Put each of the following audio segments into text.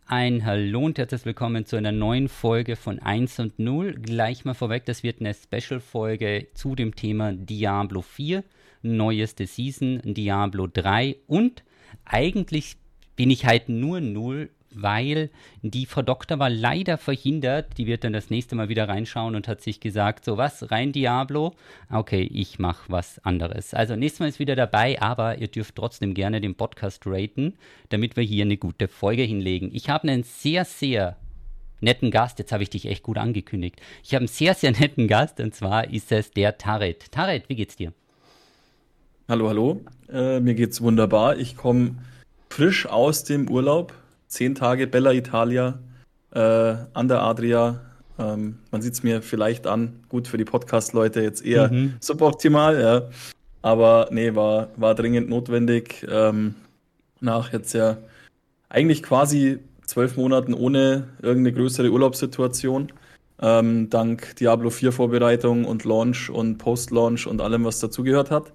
Ein Hallo und herzlich willkommen zu einer neuen Folge von 1 und 0. Gleich mal vorweg, das wird eine Special-Folge zu dem Thema Diablo 4, neueste Season, Diablo 3 und eigentlich bin ich halt nur 0, weil die Frau Doktor war leider verhindert. Die wird dann das nächste Mal wieder reinschauen und hat sich gesagt, so was, rein Diablo? Okay, ich mache was anderes. Also nächstes Mal ist wieder dabei, aber ihr dürft trotzdem gerne den Podcast raten, damit wir hier eine gute Folge hinlegen. Ich habe einen sehr, sehr netten Gast. Jetzt habe ich dich echt gut angekündigt. Ich habe einen sehr, sehr netten Gast und zwar ist es der Tarek. Tarek, wie geht's dir? Hallo, hallo. Mir geht's wunderbar. Ich komme frisch aus dem Urlaub. 10 Tage Bella Italia an der Adria. Man sieht es mir vielleicht an. Gut, für die Podcast-Leute jetzt eher suboptimal, ja. Aber nee, war dringend notwendig. Nach jetzt ja eigentlich quasi 12 Monaten ohne irgendeine größere Urlaubssituation. Dank Diablo 4 Vorbereitung und Launch und Post-Launch und allem, was dazugehört hat.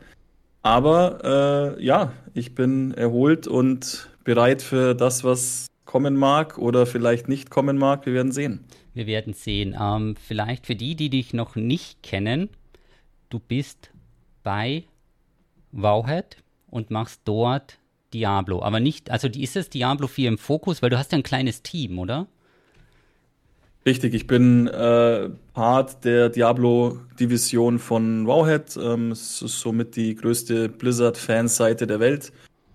Aber ja, ich bin erholt und bereit für das, was kommen mag oder vielleicht nicht kommen mag. Wir werden sehen. Wir werden sehen. Vielleicht für die dich noch nicht kennen, du bist bei Wowhead und machst dort Diablo. Aber nicht, also ist es Diablo 4 im Fokus, weil du hast ja ein kleines Team, oder? Richtig, ich bin Part der Diablo-Division von Wowhead. Es ist somit die größte Blizzard-Fanseite der Welt.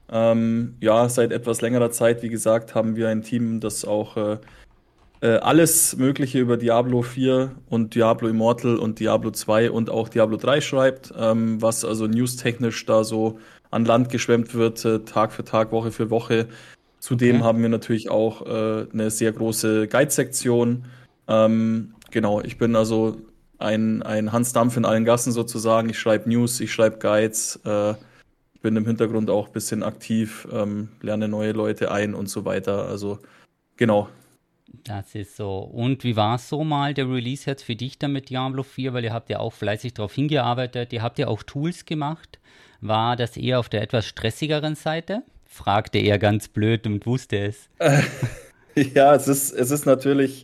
Ja, seit etwas längerer Zeit, wie gesagt, haben wir ein Team, das auch alles Mögliche über Diablo 4 und Diablo Immortal und Diablo 2 und auch Diablo 3 schreibt, was also newstechnisch da so an Land geschwemmt wird, Tag für Tag, Woche für Woche. Zudem Okay. haben wir natürlich auch eine sehr große Guide-Sektion. Genau, ich bin also ein Hans Dampf in allen Gassen sozusagen. Ich schreibe News, ich schreibe Guides, bin im Hintergrund auch ein bisschen aktiv, lerne neue Leute ein und so weiter. Also genau. Das ist so. Und wie war es so mal, der Release jetzt für dich dann mit Diablo 4? Weil ihr habt ja auch fleißig darauf hingearbeitet. Ihr habt ja auch Tools gemacht. War das eher auf der etwas stressigeren Seite? Fragte er ganz blöd und wusste es. Ja, es ist natürlich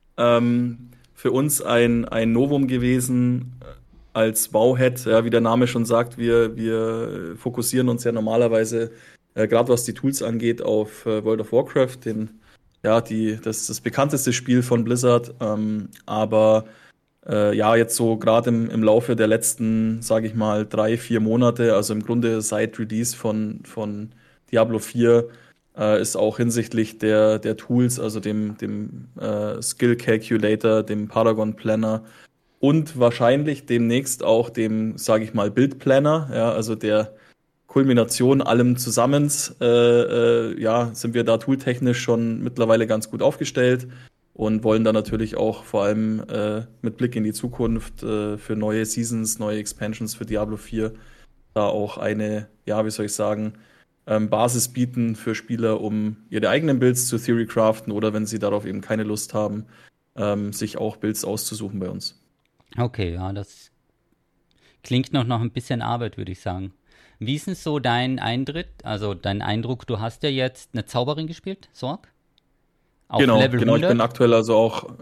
für uns ein Novum gewesen als Bauhead. Ja, wie der Name schon sagt, wir fokussieren uns ja normalerweise, gerade was die Tools angeht, auf World of Warcraft, das bekannteste Spiel von Blizzard. Aber ja, jetzt so gerade im Laufe der letzten, sage ich mal, 3, 4 Monate, also im Grunde seit Release von Diablo 4, ist auch hinsichtlich der Tools, also dem Skill Calculator, dem Paragon Planner und wahrscheinlich demnächst auch dem, sage ich mal, Build Planner, ja, also der Kulmination allem zusammens, ja, sind wir da tooltechnisch schon mittlerweile ganz gut aufgestellt und wollen dann natürlich auch vor allem mit Blick in die Zukunft für neue Seasons, neue Expansions für Diablo 4 da auch eine, ja, wie soll ich sagen, Basis bieten für Spieler, um ihre eigenen Builds zu theorycraften oder wenn sie darauf eben keine Lust haben, sich auch Builds auszusuchen bei uns. Okay, ja, das klingt noch nach ein bisschen Arbeit, würde ich sagen. Wie ist denn so dein Eintritt, also dein Eindruck, du hast ja jetzt eine Zauberin gespielt, Sorg? Auf Genau, Level genau. Ich bin 100? aktuell also auch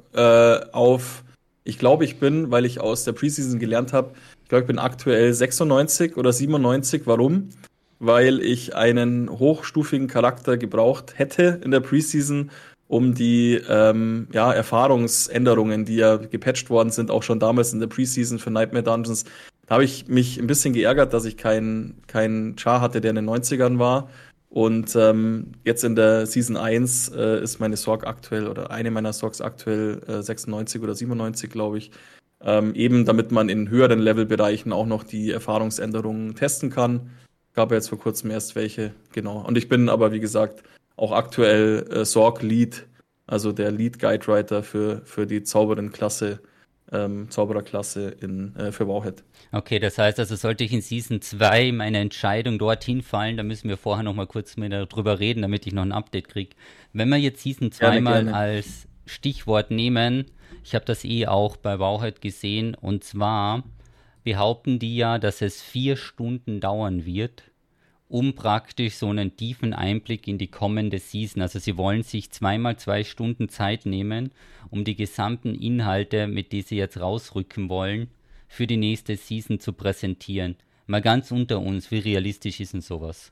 ich glaube, ich bin, weil ich aus der Preseason gelernt habe, ich glaube, ich bin aktuell 96 oder 97. Warum? Weil ich einen hochstufigen Charakter gebraucht hätte in der Preseason, um die ja, Erfahrungsänderungen, die ja gepatcht worden sind, auch schon damals in der Preseason für Nightmare Dungeons. Da habe ich mich ein bisschen geärgert, dass ich keinen Char hatte, der in den 90ern war. Und jetzt in der Season 1 ist meine Sorg aktuell oder eine meiner Sorgs aktuell 96 oder 97, glaube ich. Eben damit man in höheren Levelbereichen auch noch die Erfahrungsänderungen testen kann. Gab ja jetzt vor kurzem erst welche, genau. Und ich bin aber, wie gesagt, auch aktuell Sorg Lead, also der Lead Guidewriter für die Zaubererklasse für Wowhead. Okay, das heißt also, sollte ich in Season 2 meine Entscheidung dorthin fallen, dann müssen wir vorher noch mal kurz mit darüber reden, damit ich noch ein Update kriege. Wenn wir jetzt Season 2 Gerne, mal gerne. als Stichwort nehmen, ich habe das auch bei Wowhead gesehen, und zwar behaupten die ja, dass es 4 Stunden dauern wird, um praktisch so einen tiefen Einblick in die kommende Season. Also sie wollen sich 2x2 Stunden Zeit nehmen, um die gesamten Inhalte, mit denen sie jetzt rausrücken wollen, für die nächste Season zu präsentieren. Mal ganz unter uns, wie realistisch ist denn sowas?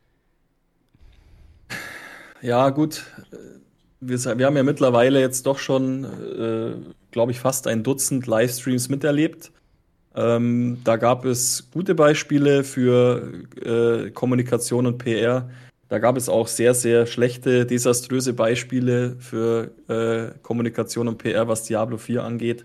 Ja, gut. Wir haben ja mittlerweile jetzt doch schon, glaube ich, fast ein Dutzend Livestreams miterlebt. Da gab es gute Beispiele für Kommunikation und PR. Da gab es auch sehr, sehr schlechte, desaströse Beispiele für Kommunikation und PR, was Diablo 4 angeht.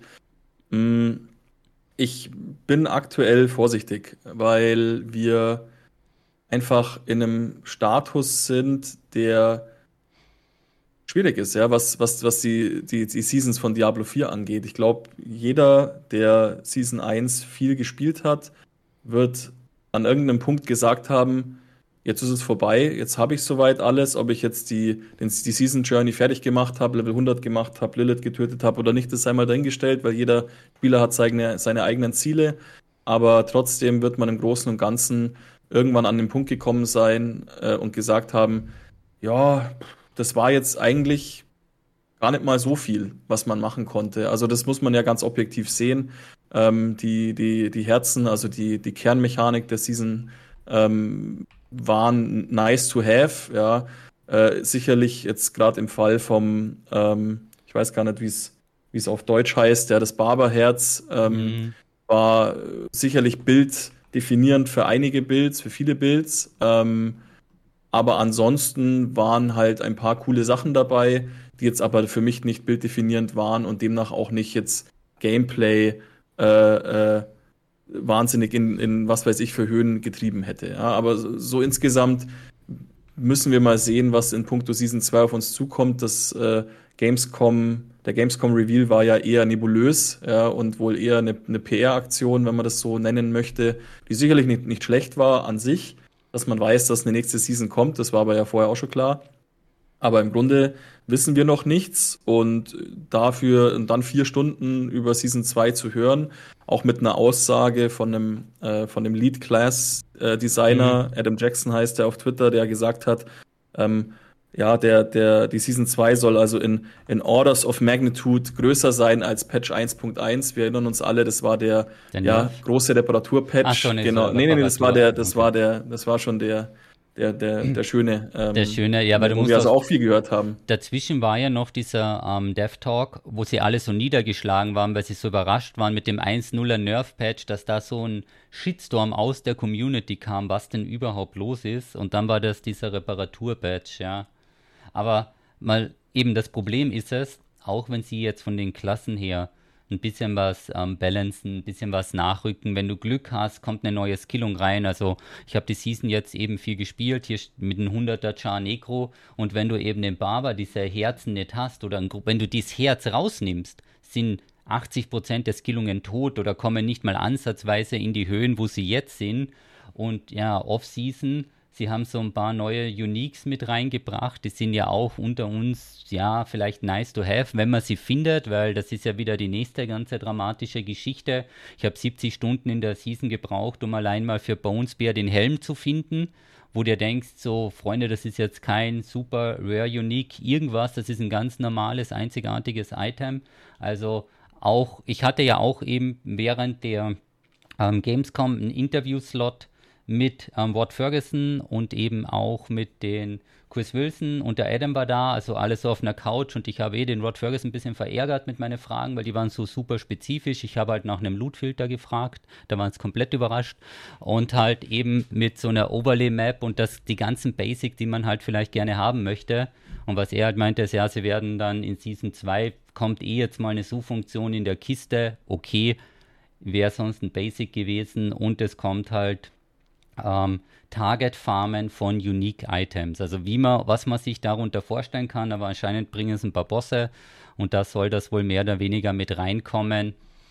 Ich bin aktuell vorsichtig, weil wir einfach in einem Status sind, der schwierig ist, ja, was die Seasons von Diablo 4 angeht. Ich glaube, jeder, der Season 1 viel gespielt hat, wird an irgendeinem Punkt gesagt haben, jetzt ist es vorbei, jetzt habe ich soweit alles, ob ich jetzt die Season Journey fertig gemacht habe, Level 100 gemacht habe, Lilith getötet habe oder nicht, das sei mal dahingestellt, weil jeder Spieler hat seine eigenen Ziele, aber trotzdem wird man im Großen und Ganzen irgendwann an den Punkt gekommen sein und gesagt haben, ja, das war jetzt eigentlich gar nicht mal so viel, was man machen konnte. Also das muss man ja ganz objektiv sehen. Die Herzen, also die Kernmechanik der Season waren nice to have. Ja. Sicherlich jetzt gerade im Fall vom, ich weiß gar nicht, wie es auf Deutsch heißt, ja, das Barberherz war sicherlich bilddefinierend für einige Builds, für viele Builds. Aber ansonsten waren halt ein paar coole Sachen dabei, die jetzt aber für mich nicht bilddefinierend waren und demnach auch nicht jetzt Gameplay wahnsinnig in was weiß ich für Höhen getrieben hätte. Ja, aber so insgesamt müssen wir mal sehen, was in puncto Season 2 auf uns zukommt. Der Gamescom Reveal war ja eher nebulös, ja, und wohl eher eine PR-Aktion, wenn man das so nennen möchte, die sicherlich nicht schlecht war an sich, dass man weiß, dass eine nächste Season kommt. Das war aber ja vorher auch schon klar. Aber im Grunde wissen wir noch nichts und dann 4 Stunden über Season 2 zu hören, auch mit einer Aussage von dem Lead-Class-Designer, Adam Jackson heißt der auf Twitter, der gesagt hat, ja, die Season 2 soll also in Orders of Magnitude größer sein als Patch 1.1. Wir erinnern uns alle, das war der große Reparatur-Patch. Ach so, genau. Nee, das war schon der schöne. Der schöne, ja, weil du wo musst wir also auch viel gehört haben. Dazwischen war ja noch dieser Dev Talk, wo sie alle so niedergeschlagen waren, weil sie so überrascht waren mit dem 1.0er Nerf-Patch, dass da so ein Shitstorm aus der Community kam, was denn überhaupt los ist. Und dann war das dieser Reparatur-Patch, ja. Aber mal eben das Problem ist es, auch wenn sie jetzt von den Klassen her ein bisschen was balancen, ein bisschen was nachrücken. Wenn du Glück hast, kommt eine neue Skillung rein. Also ich habe die Season jetzt eben viel gespielt, hier mit einem 100er Char Necro. Und wenn du eben den Barber diese Herzen nicht hast oder wenn du dieses Herz rausnimmst, sind 80% der Skillungen tot oder kommen nicht mal ansatzweise in die Höhen, wo sie jetzt sind. Und ja, Off-Season, sie haben so ein paar neue Uniques mit reingebracht. Die sind ja auch unter uns, ja, vielleicht nice to have, wenn man sie findet, weil das ist ja wieder die nächste ganze dramatische Geschichte. Ich habe 70 Stunden in der Season gebraucht, um allein mal für Bonesbear den Helm zu finden, wo du denkst, so, Freunde, das ist jetzt kein super rare unique irgendwas, das ist ein ganz normales, einzigartiges Item. Also auch, ich hatte ja auch eben während der Gamescom einen Interview-Slot mit Ward Ferguson und eben auch mit den Chris Wilson und der Adam war da, also alles so auf einer Couch und ich habe den Rod Ferguson ein bisschen verärgert mit meinen Fragen, weil die waren so super spezifisch. Ich habe halt nach einem Loot-Filter gefragt, da waren es komplett überrascht und halt eben mit so einer Overlay-Map und die ganzen Basic, die man halt vielleicht gerne haben möchte. Und was er halt meinte, ist, ja, sie werden dann in Season 2, kommt jetzt mal eine Suchfunktion in der Kiste, okay, wäre sonst ein Basic gewesen und es kommt halt Target-Farmen von Unique Items. Also was man sich darunter vorstellen kann, aber anscheinend bringen es ein paar Bosse und da soll das wohl mehr oder weniger mit reinkommen.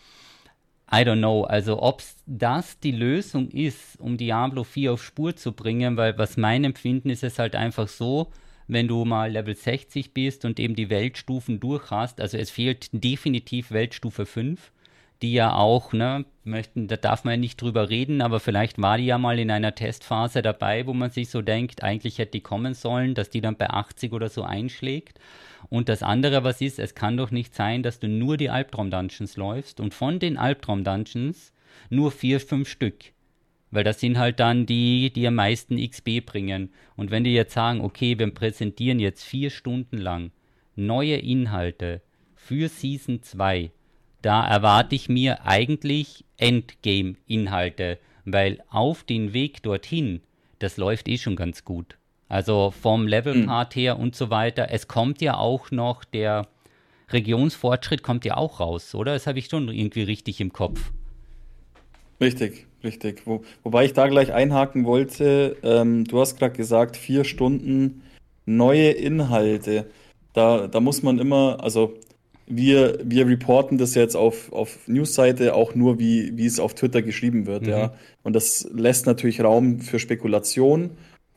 I don't know, also ob das die Lösung ist, um Diablo 4 auf Spur zu bringen, weil was mein Empfinden ist, es halt einfach so, wenn du mal Level 60 bist und eben die Weltstufen durch hast, also es fehlt definitiv Weltstufe 5, die ja auch, ne, da darf man ja nicht drüber reden, aber vielleicht war die ja mal in einer Testphase dabei, wo man sich so denkt, eigentlich hätte die kommen sollen, dass die dann bei 80 oder so einschlägt. Und das andere, was ist, es kann doch nicht sein, dass du nur die Albtraum-Dungeons läufst und von den Albtraum-Dungeons nur 4, 5 Stück. Weil das sind halt dann die am meisten XP bringen. Und wenn die jetzt sagen, okay, wir präsentieren jetzt 4 Stunden lang neue Inhalte für Season 2, da erwarte ich mir eigentlich Endgame-Inhalte, weil auf den Weg dorthin, das läuft eh schon ganz gut. Also vom Levelpart her und so weiter. Es kommt ja auch noch, der Regionsfortschritt kommt ja auch raus, oder? Das habe ich schon irgendwie richtig im Kopf. Richtig, richtig. Wobei ich da gleich einhaken wollte, du hast gerade gesagt, 4 Stunden neue Inhalte. Da muss man immer, also wir reporten das jetzt auf Newsseite auch nur, wie es auf Twitter geschrieben wird, ja. Und das lässt natürlich Raum für Spekulation.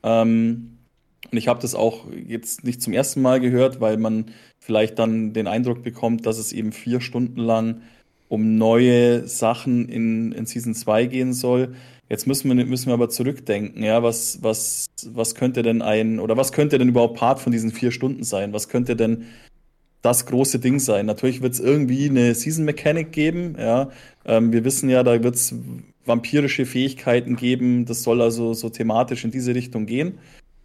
Und ich habe das auch jetzt nicht zum ersten Mal gehört, weil man vielleicht dann den Eindruck bekommt, dass es eben 4 Stunden lang um neue Sachen in Season 2 gehen soll. Jetzt müssen wir aber zurückdenken, ja, was könnte denn was könnte denn überhaupt Part von diesen 4 Stunden sein? Was könnte denn das große Ding sein? Natürlich wird es irgendwie eine Season Mechanic geben, ja. Wir wissen ja, da wird es vampirische Fähigkeiten geben, das soll also so thematisch in diese Richtung gehen.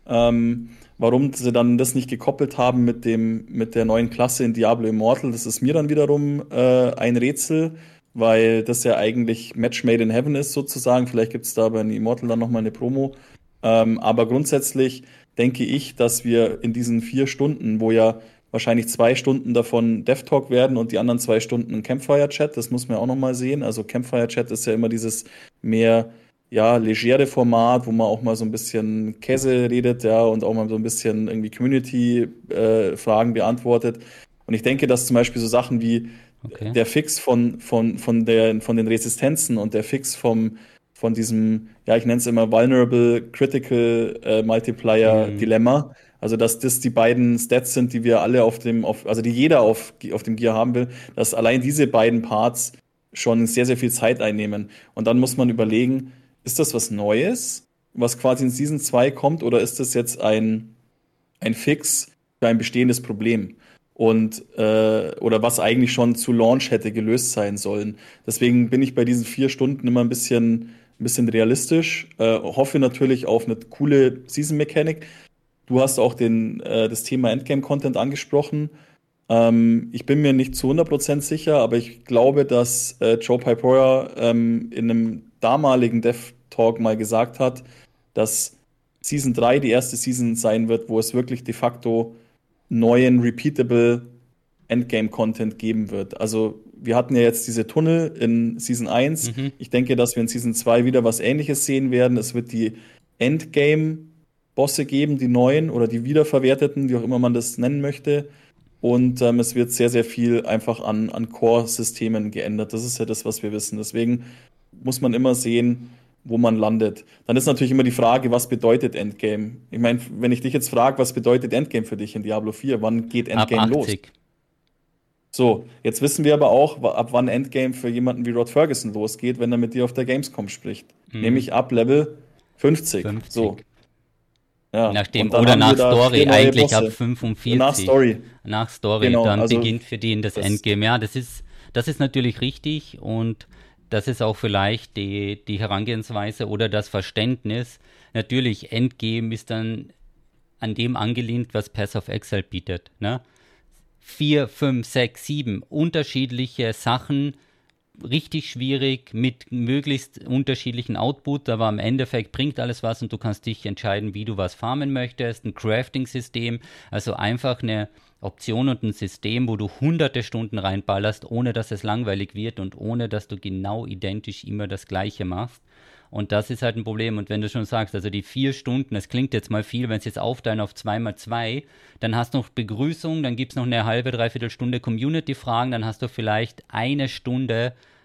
Warum sie dann das nicht gekoppelt haben mit der neuen Klasse in Diablo Immortal, das ist mir dann wiederum ein Rätsel, weil das ja eigentlich Match made in heaven ist sozusagen. Vielleicht gibt es da bei Immortal dann nochmal eine Promo. Aber grundsätzlich denke ich, dass wir in diesen 4 Stunden, wo ja wahrscheinlich 2 Stunden davon Dev Talk werden und die anderen 2 Stunden Campfire-Chat, das muss man auch nochmal sehen. Also Campfire-Chat ist ja immer dieses mehr legere Format, wo man auch mal so ein bisschen Käse redet, ja, und auch mal so ein bisschen irgendwie Community-Fragen beantwortet. Und ich denke, dass zum Beispiel so Sachen wie der Fix von den Resistenzen und der Fix von diesem, ja, ich nenne es immer Vulnerable Critical Multiplier Dilemma, also dass das die beiden Stats sind, die wir alle also die jeder auf dem Gear haben will, dass allein diese beiden Parts schon sehr, sehr viel Zeit einnehmen. Und dann muss man überlegen, ist das was Neues, was quasi in Season 2 kommt, oder ist das jetzt ein Fix für ein bestehendes Problem? Und oder was eigentlich schon zu Launch hätte gelöst sein sollen. Deswegen bin ich bei diesen 4 Stunden immer ein bisschen realistisch, hoffe natürlich auf eine coole Season-Mechanik. Du hast auch das Thema Endgame-Content angesprochen. Ich bin mir nicht zu 100% sicher, aber ich glaube, dass Joe Pipora in einem damaligen Dev-Talk mal gesagt hat, dass Season 3 die erste Season sein wird, wo es wirklich de facto neuen, repeatable Endgame-Content geben wird. Also wir hatten ja jetzt diese Tunnel in Season 1. Ich denke, dass wir in Season 2 wieder was Ähnliches sehen werden. Es wird die Endgame-Bosse geben, die neuen oder die wiederverwerteten, wie auch immer man das nennen möchte. Und es wird sehr, sehr viel einfach an Core-Systemen geändert. Das ist ja das, was wir wissen. Deswegen muss man immer sehen, wo man landet. Dann ist natürlich immer die Frage, was bedeutet Endgame? Ich meine, wenn ich dich jetzt frage, was bedeutet Endgame für dich in Diablo 4? Wann geht Endgame los? So, jetzt wissen wir aber auch, ab wann Endgame für jemanden wie Rod Ferguson losgeht, wenn er mit dir auf der Gamescom spricht. Nämlich ab Level 50. So. Ja. Oder nach Story, eigentlich Bosse. ab 45. Nach Story, genau, dann also beginnt für den das Endgame. Ja, das ist natürlich richtig, und das ist auch vielleicht die Herangehensweise oder das Verständnis. Natürlich, Endgame ist dann an dem angelehnt, was Path of Exile bietet. Ne? 4, 5, 6, 7 unterschiedliche Sachen, richtig schwierig, mit möglichst unterschiedlichen Output, aber im Endeffekt bringt alles was und du kannst dich entscheiden, wie du was farmen möchtest. Ein Crafting-System, also einfach eine Option und ein System, wo du hunderte Stunden reinballerst, ohne dass es langweilig wird und ohne dass du genau identisch immer das Gleiche machst. Und das ist halt ein Problem. Und wenn du schon sagst, also die 4 Stunden, das klingt jetzt mal viel, wenn es jetzt aufteilen auf 2x2, dann hast du noch Begrüßung, dann gibt es noch eine halbe, dreiviertel Stunde Community-Fragen, dann hast du vielleicht 1 Stunde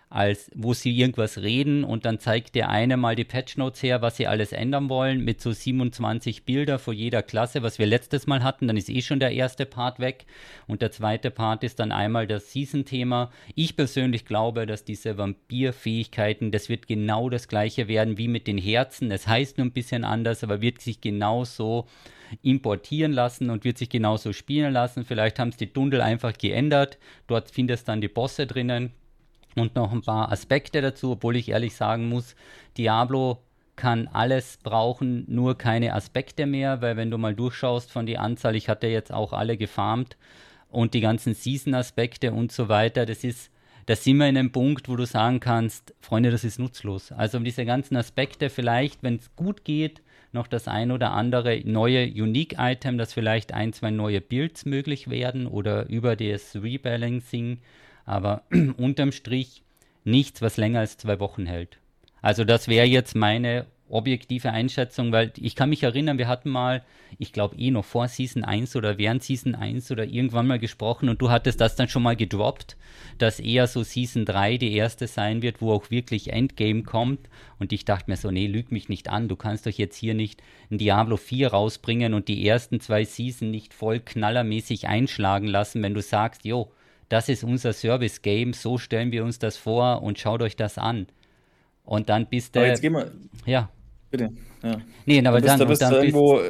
als wo sie irgendwas reden und dann zeigt der eine mal die Patchnotes her, was sie alles ändern wollen, mit so 27 Bilder vor jeder Klasse, was wir letztes Mal hatten, dann ist schon der erste Part weg und der zweite Part ist dann einmal das Season-Thema. Ich persönlich glaube, dass diese Vampir-Fähigkeiten, das wird genau das gleiche werden wie mit den Herzen, es heißt nur ein bisschen anders, aber wird sich genauso importieren lassen und wird sich genauso spielen lassen. Vielleicht haben es die Dundel einfach geändert, dort findest du dann die Bosse drinnen. Und noch ein paar Aspekte dazu, obwohl ich ehrlich sagen muss, Diablo kann alles brauchen, nur keine Aspekte mehr, weil wenn du mal durchschaust von der Anzahl, ich hatte jetzt auch alle gefarmt und die ganzen Season-Aspekte und so weiter, da sind wir in einem Punkt, wo du sagen kannst, Freunde, das ist nutzlos. Also diese ganzen Aspekte vielleicht, wenn es gut geht, noch das ein oder andere neue Unique-Item, dass vielleicht 1, 2 neue Builds möglich werden oder über das Rebalancing, aber unterm Strich nichts, was länger als 2 Wochen hält. Also das wäre jetzt meine objektive Einschätzung, weil ich kann mich erinnern, wir hatten mal, ich glaube noch vor Season 1 oder während Season 1 oder irgendwann mal gesprochen und du hattest das dann schon mal gedroppt, dass eher so Season 3 die erste sein wird, wo auch wirklich Endgame kommt und ich dachte mir so, nee, lüg mich nicht an, du kannst doch jetzt hier nicht ein Diablo 4 rausbringen und die ersten 2 Season nicht voll knallermäßig einschlagen lassen, wenn du sagst, jo, das ist unser Service-Game, so stellen wir uns das vor und schaut euch das an. Und dann bist du... Aber jetzt geh mal, Ja. bitte. Ja. Nee, aber Da dann bist du irgendwo,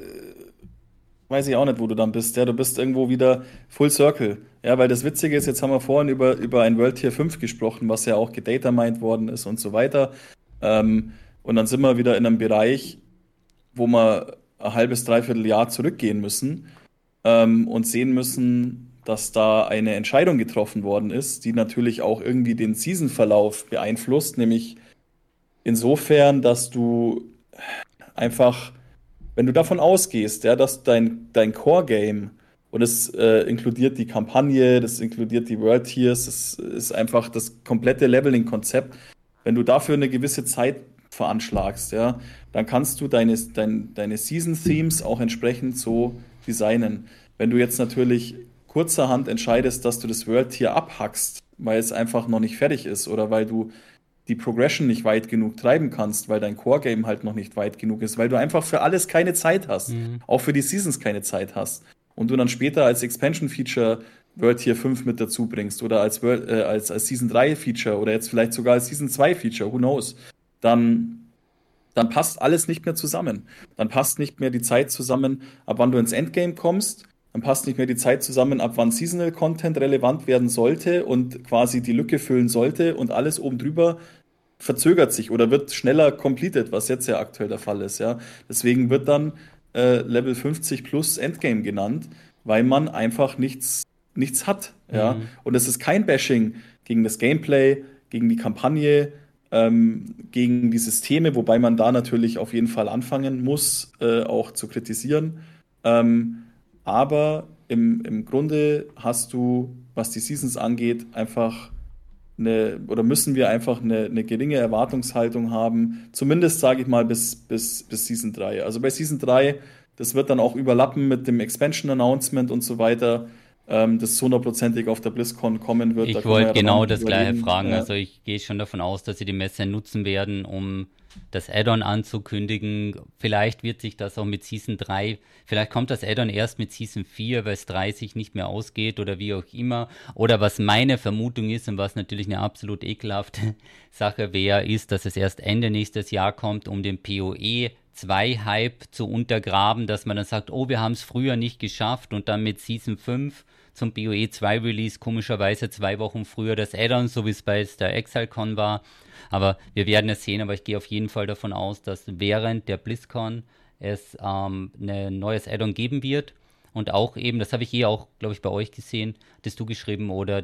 weiß ich auch nicht, wo du dann bist. Ja, du bist irgendwo wieder Full Circle. Ja, weil das Witzige ist, jetzt haben wir vorhin über ein World Tier 5 gesprochen, was ja auch gedatamined worden ist und so weiter. Und dann sind wir wieder in einem Bereich, wo wir ein halbes, dreiviertel Jahr zurückgehen müssen und sehen müssen, dass da eine Entscheidung getroffen worden ist, die natürlich auch irgendwie den Season-Verlauf beeinflusst, nämlich insofern, dass du einfach, wenn du davon ausgehst, ja, dass dein Core-Game, und es inkludiert die Kampagne, das inkludiert die World Tiers, das ist einfach das komplette Leveling-Konzept, wenn du dafür eine gewisse Zeit veranschlagst, ja, dann kannst du deine Season-Themes auch entsprechend so designen. Wenn du jetzt natürlich kurzerhand entscheidest, dass du das World Tier abhackst, weil es einfach noch nicht fertig ist oder weil du die Progression nicht weit genug treiben kannst, weil dein Core-Game halt noch nicht weit genug ist, weil du einfach für alles keine Zeit hast, auch für die Seasons keine Zeit hast und du dann später als Expansion-Feature World Tier 5 mit dazu bringst oder als Season 3 Feature oder jetzt vielleicht sogar als Season 2 Feature, who knows, dann passt alles nicht mehr zusammen. Dann passt nicht mehr die Zeit zusammen, ab wann du ins Endgame kommst. Dann passt nicht mehr die Zeit zusammen, ab wann Seasonal Content relevant werden sollte und quasi die Lücke füllen sollte und alles oben drüber verzögert sich oder wird schneller completed, was jetzt ja aktuell der Fall ist. Ja. Deswegen wird dann Level 50 plus Endgame genannt, weil man einfach nichts hat. Ja. Und es ist kein Bashing gegen das Gameplay, gegen die Kampagne, gegen die Systeme, wobei man da natürlich auf jeden Fall anfangen muss, auch zu kritisieren. Aber im Grunde hast du, was die Seasons angeht, einfach müssen wir einfach eine geringe Erwartungshaltung haben, zumindest sage ich mal bis Season 3. Also bei Season 3, das wird dann auch überlappen mit dem Expansion-Announcement und so weiter, das hundertprozentig auf der BlizzCon kommen wird. Ich wollte genau das Gleiche fragen. Ja. Also ich gehe schon davon aus, dass sie die Messe nutzen werden, um das Add-on anzukündigen. Vielleicht wird sich das auch mit Season 3, vielleicht kommt das Add-on erst mit Season 4, weil es 30 nicht mehr ausgeht oder wie auch immer. Oder was meine Vermutung ist und was natürlich eine absolut ekelhafte Sache wäre, ist, dass es erst Ende nächstes Jahr kommt, um den PoE 2-Hype zu untergraben, dass man dann sagt, oh, wir haben es früher nicht geschafft und dann mit Season 5 zum PoE 2 Release komischerweise 2 Wochen früher das Add-on, so wie es bei der ExileCon war. Aber wir werden es sehen, aber ich gehe auf jeden Fall davon aus, dass während der BlizzCon es ein neues Add-on geben wird. Und auch eben, das habe ich auch, glaube ich, bei euch gesehen, hattest du geschrieben, oder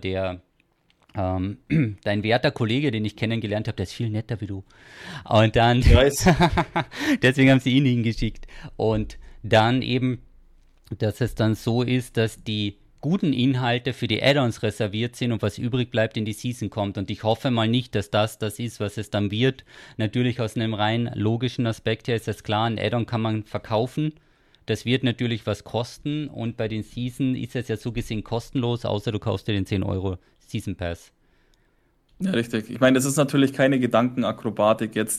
dein werter Kollege, den ich kennengelernt habe, der ist viel netter wie du. Und dann, deswegen haben sie ihn hingeschickt. Und dann eben, dass es dann so ist, dass die guten Inhalte für die Add-ons reserviert sind und was übrig bleibt in die Season kommt. Und ich hoffe mal nicht, dass das ist, was es dann wird. Natürlich aus einem rein logischen Aspekt her ist das klar, ein Add-on kann man verkaufen. Das wird natürlich was kosten und bei den Season ist es ja so gesehen kostenlos, außer du kaufst dir den 10 € Season Pass. Ja, richtig. Ich meine, es ist natürlich keine Gedankenakrobatik, jetzt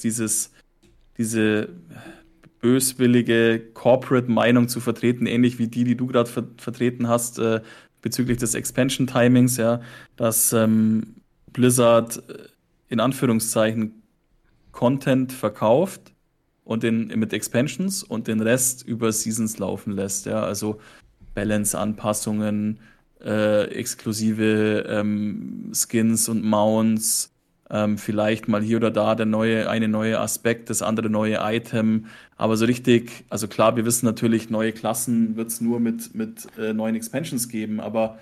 diese böswillige Corporate-Meinung zu vertreten, ähnlich wie die du gerade vertreten hast, bezüglich des Expansion-Timings, ja, dass Blizzard in Anführungszeichen Content verkauft und mit Expansions und den Rest über Seasons laufen lässt, ja, also Balance-Anpassungen, exklusive Skins und Mounts, vielleicht mal hier oder da eine neue Aspekt, das andere neue Item, aber so richtig, also klar, wir wissen natürlich, neue Klassen wird es nur mit neuen Expansions geben, aber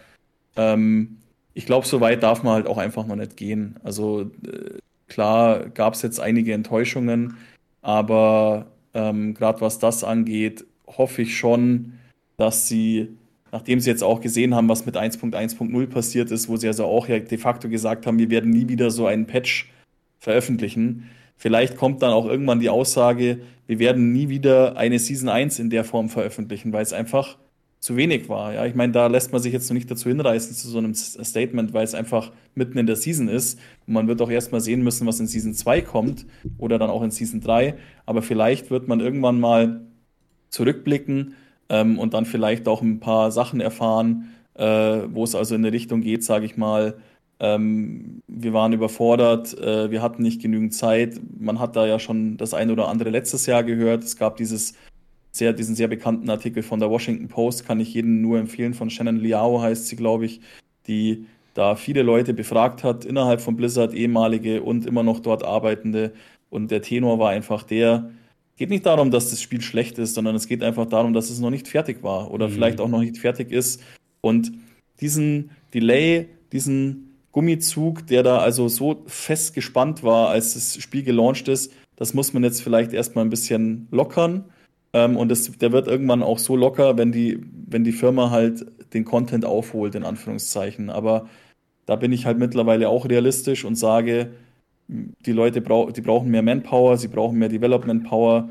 ich glaube, so weit darf man halt auch einfach noch nicht gehen. Also klar gab es jetzt einige Enttäuschungen, aber gerade was das angeht, hoffe ich schon, dass sie, nachdem sie jetzt auch gesehen haben, was mit 1.1.0 passiert ist, wo sie also auch ja de facto gesagt haben, wir werden nie wieder so einen Patch veröffentlichen. Vielleicht kommt dann auch irgendwann die Aussage, wir werden nie wieder eine Season 1 in der Form veröffentlichen, weil es einfach zu wenig war. Ja, ich meine, da lässt man sich jetzt noch nicht dazu hinreißen zu so einem Statement, weil es einfach mitten in der Season ist. Und man wird auch erstmal sehen müssen, was in Season 2 kommt oder dann auch in Season 3. Aber vielleicht wird man irgendwann mal zurückblicken und dann vielleicht auch ein paar Sachen erfahren, wo es also in eine Richtung geht, sage ich mal. Wir waren überfordert, wir hatten nicht genügend Zeit. Man hat da ja schon das eine oder andere letztes Jahr gehört. Es gab diesen sehr bekannten Artikel von der Washington Post, kann ich jedem nur empfehlen, von Shannon Liao heißt sie, glaube ich, die da viele Leute befragt hat, innerhalb von Blizzard, ehemalige und immer noch dort arbeitende. Und der Tenor war einfach geht nicht darum, dass das Spiel schlecht ist, sondern es geht einfach darum, dass es noch nicht fertig war oder vielleicht auch noch nicht fertig ist. Und diesen Delay, diesen Gummizug, der da also so fest gespannt war, als das Spiel gelauncht ist, das muss man jetzt vielleicht erstmal ein bisschen lockern. Und der wird irgendwann auch so locker, wenn die Firma halt den Content aufholt, in Anführungszeichen. Aber da bin ich halt mittlerweile auch realistisch und sage, die Leute die brauchen mehr Manpower, sie brauchen mehr Development Power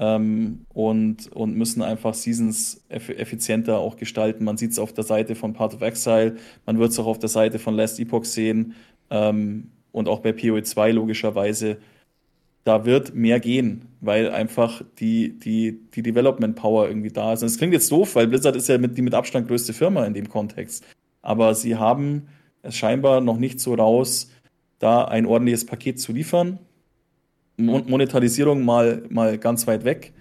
und müssen einfach Seasons effizienter auch gestalten. Man sieht es auf der Seite von Path of Exile, man wird es auch auf der Seite von Last Epoch sehen und auch bei PoE 2 logischerweise. Da wird mehr gehen, weil einfach die Development Power irgendwie da ist. Und es klingt jetzt doof, weil Blizzard ist ja die mit Abstand größte Firma in dem Kontext. Aber sie haben es scheinbar noch nicht so raus, da ein ordentliches Paket zu liefern. Monetarisierung mal ganz weit weg.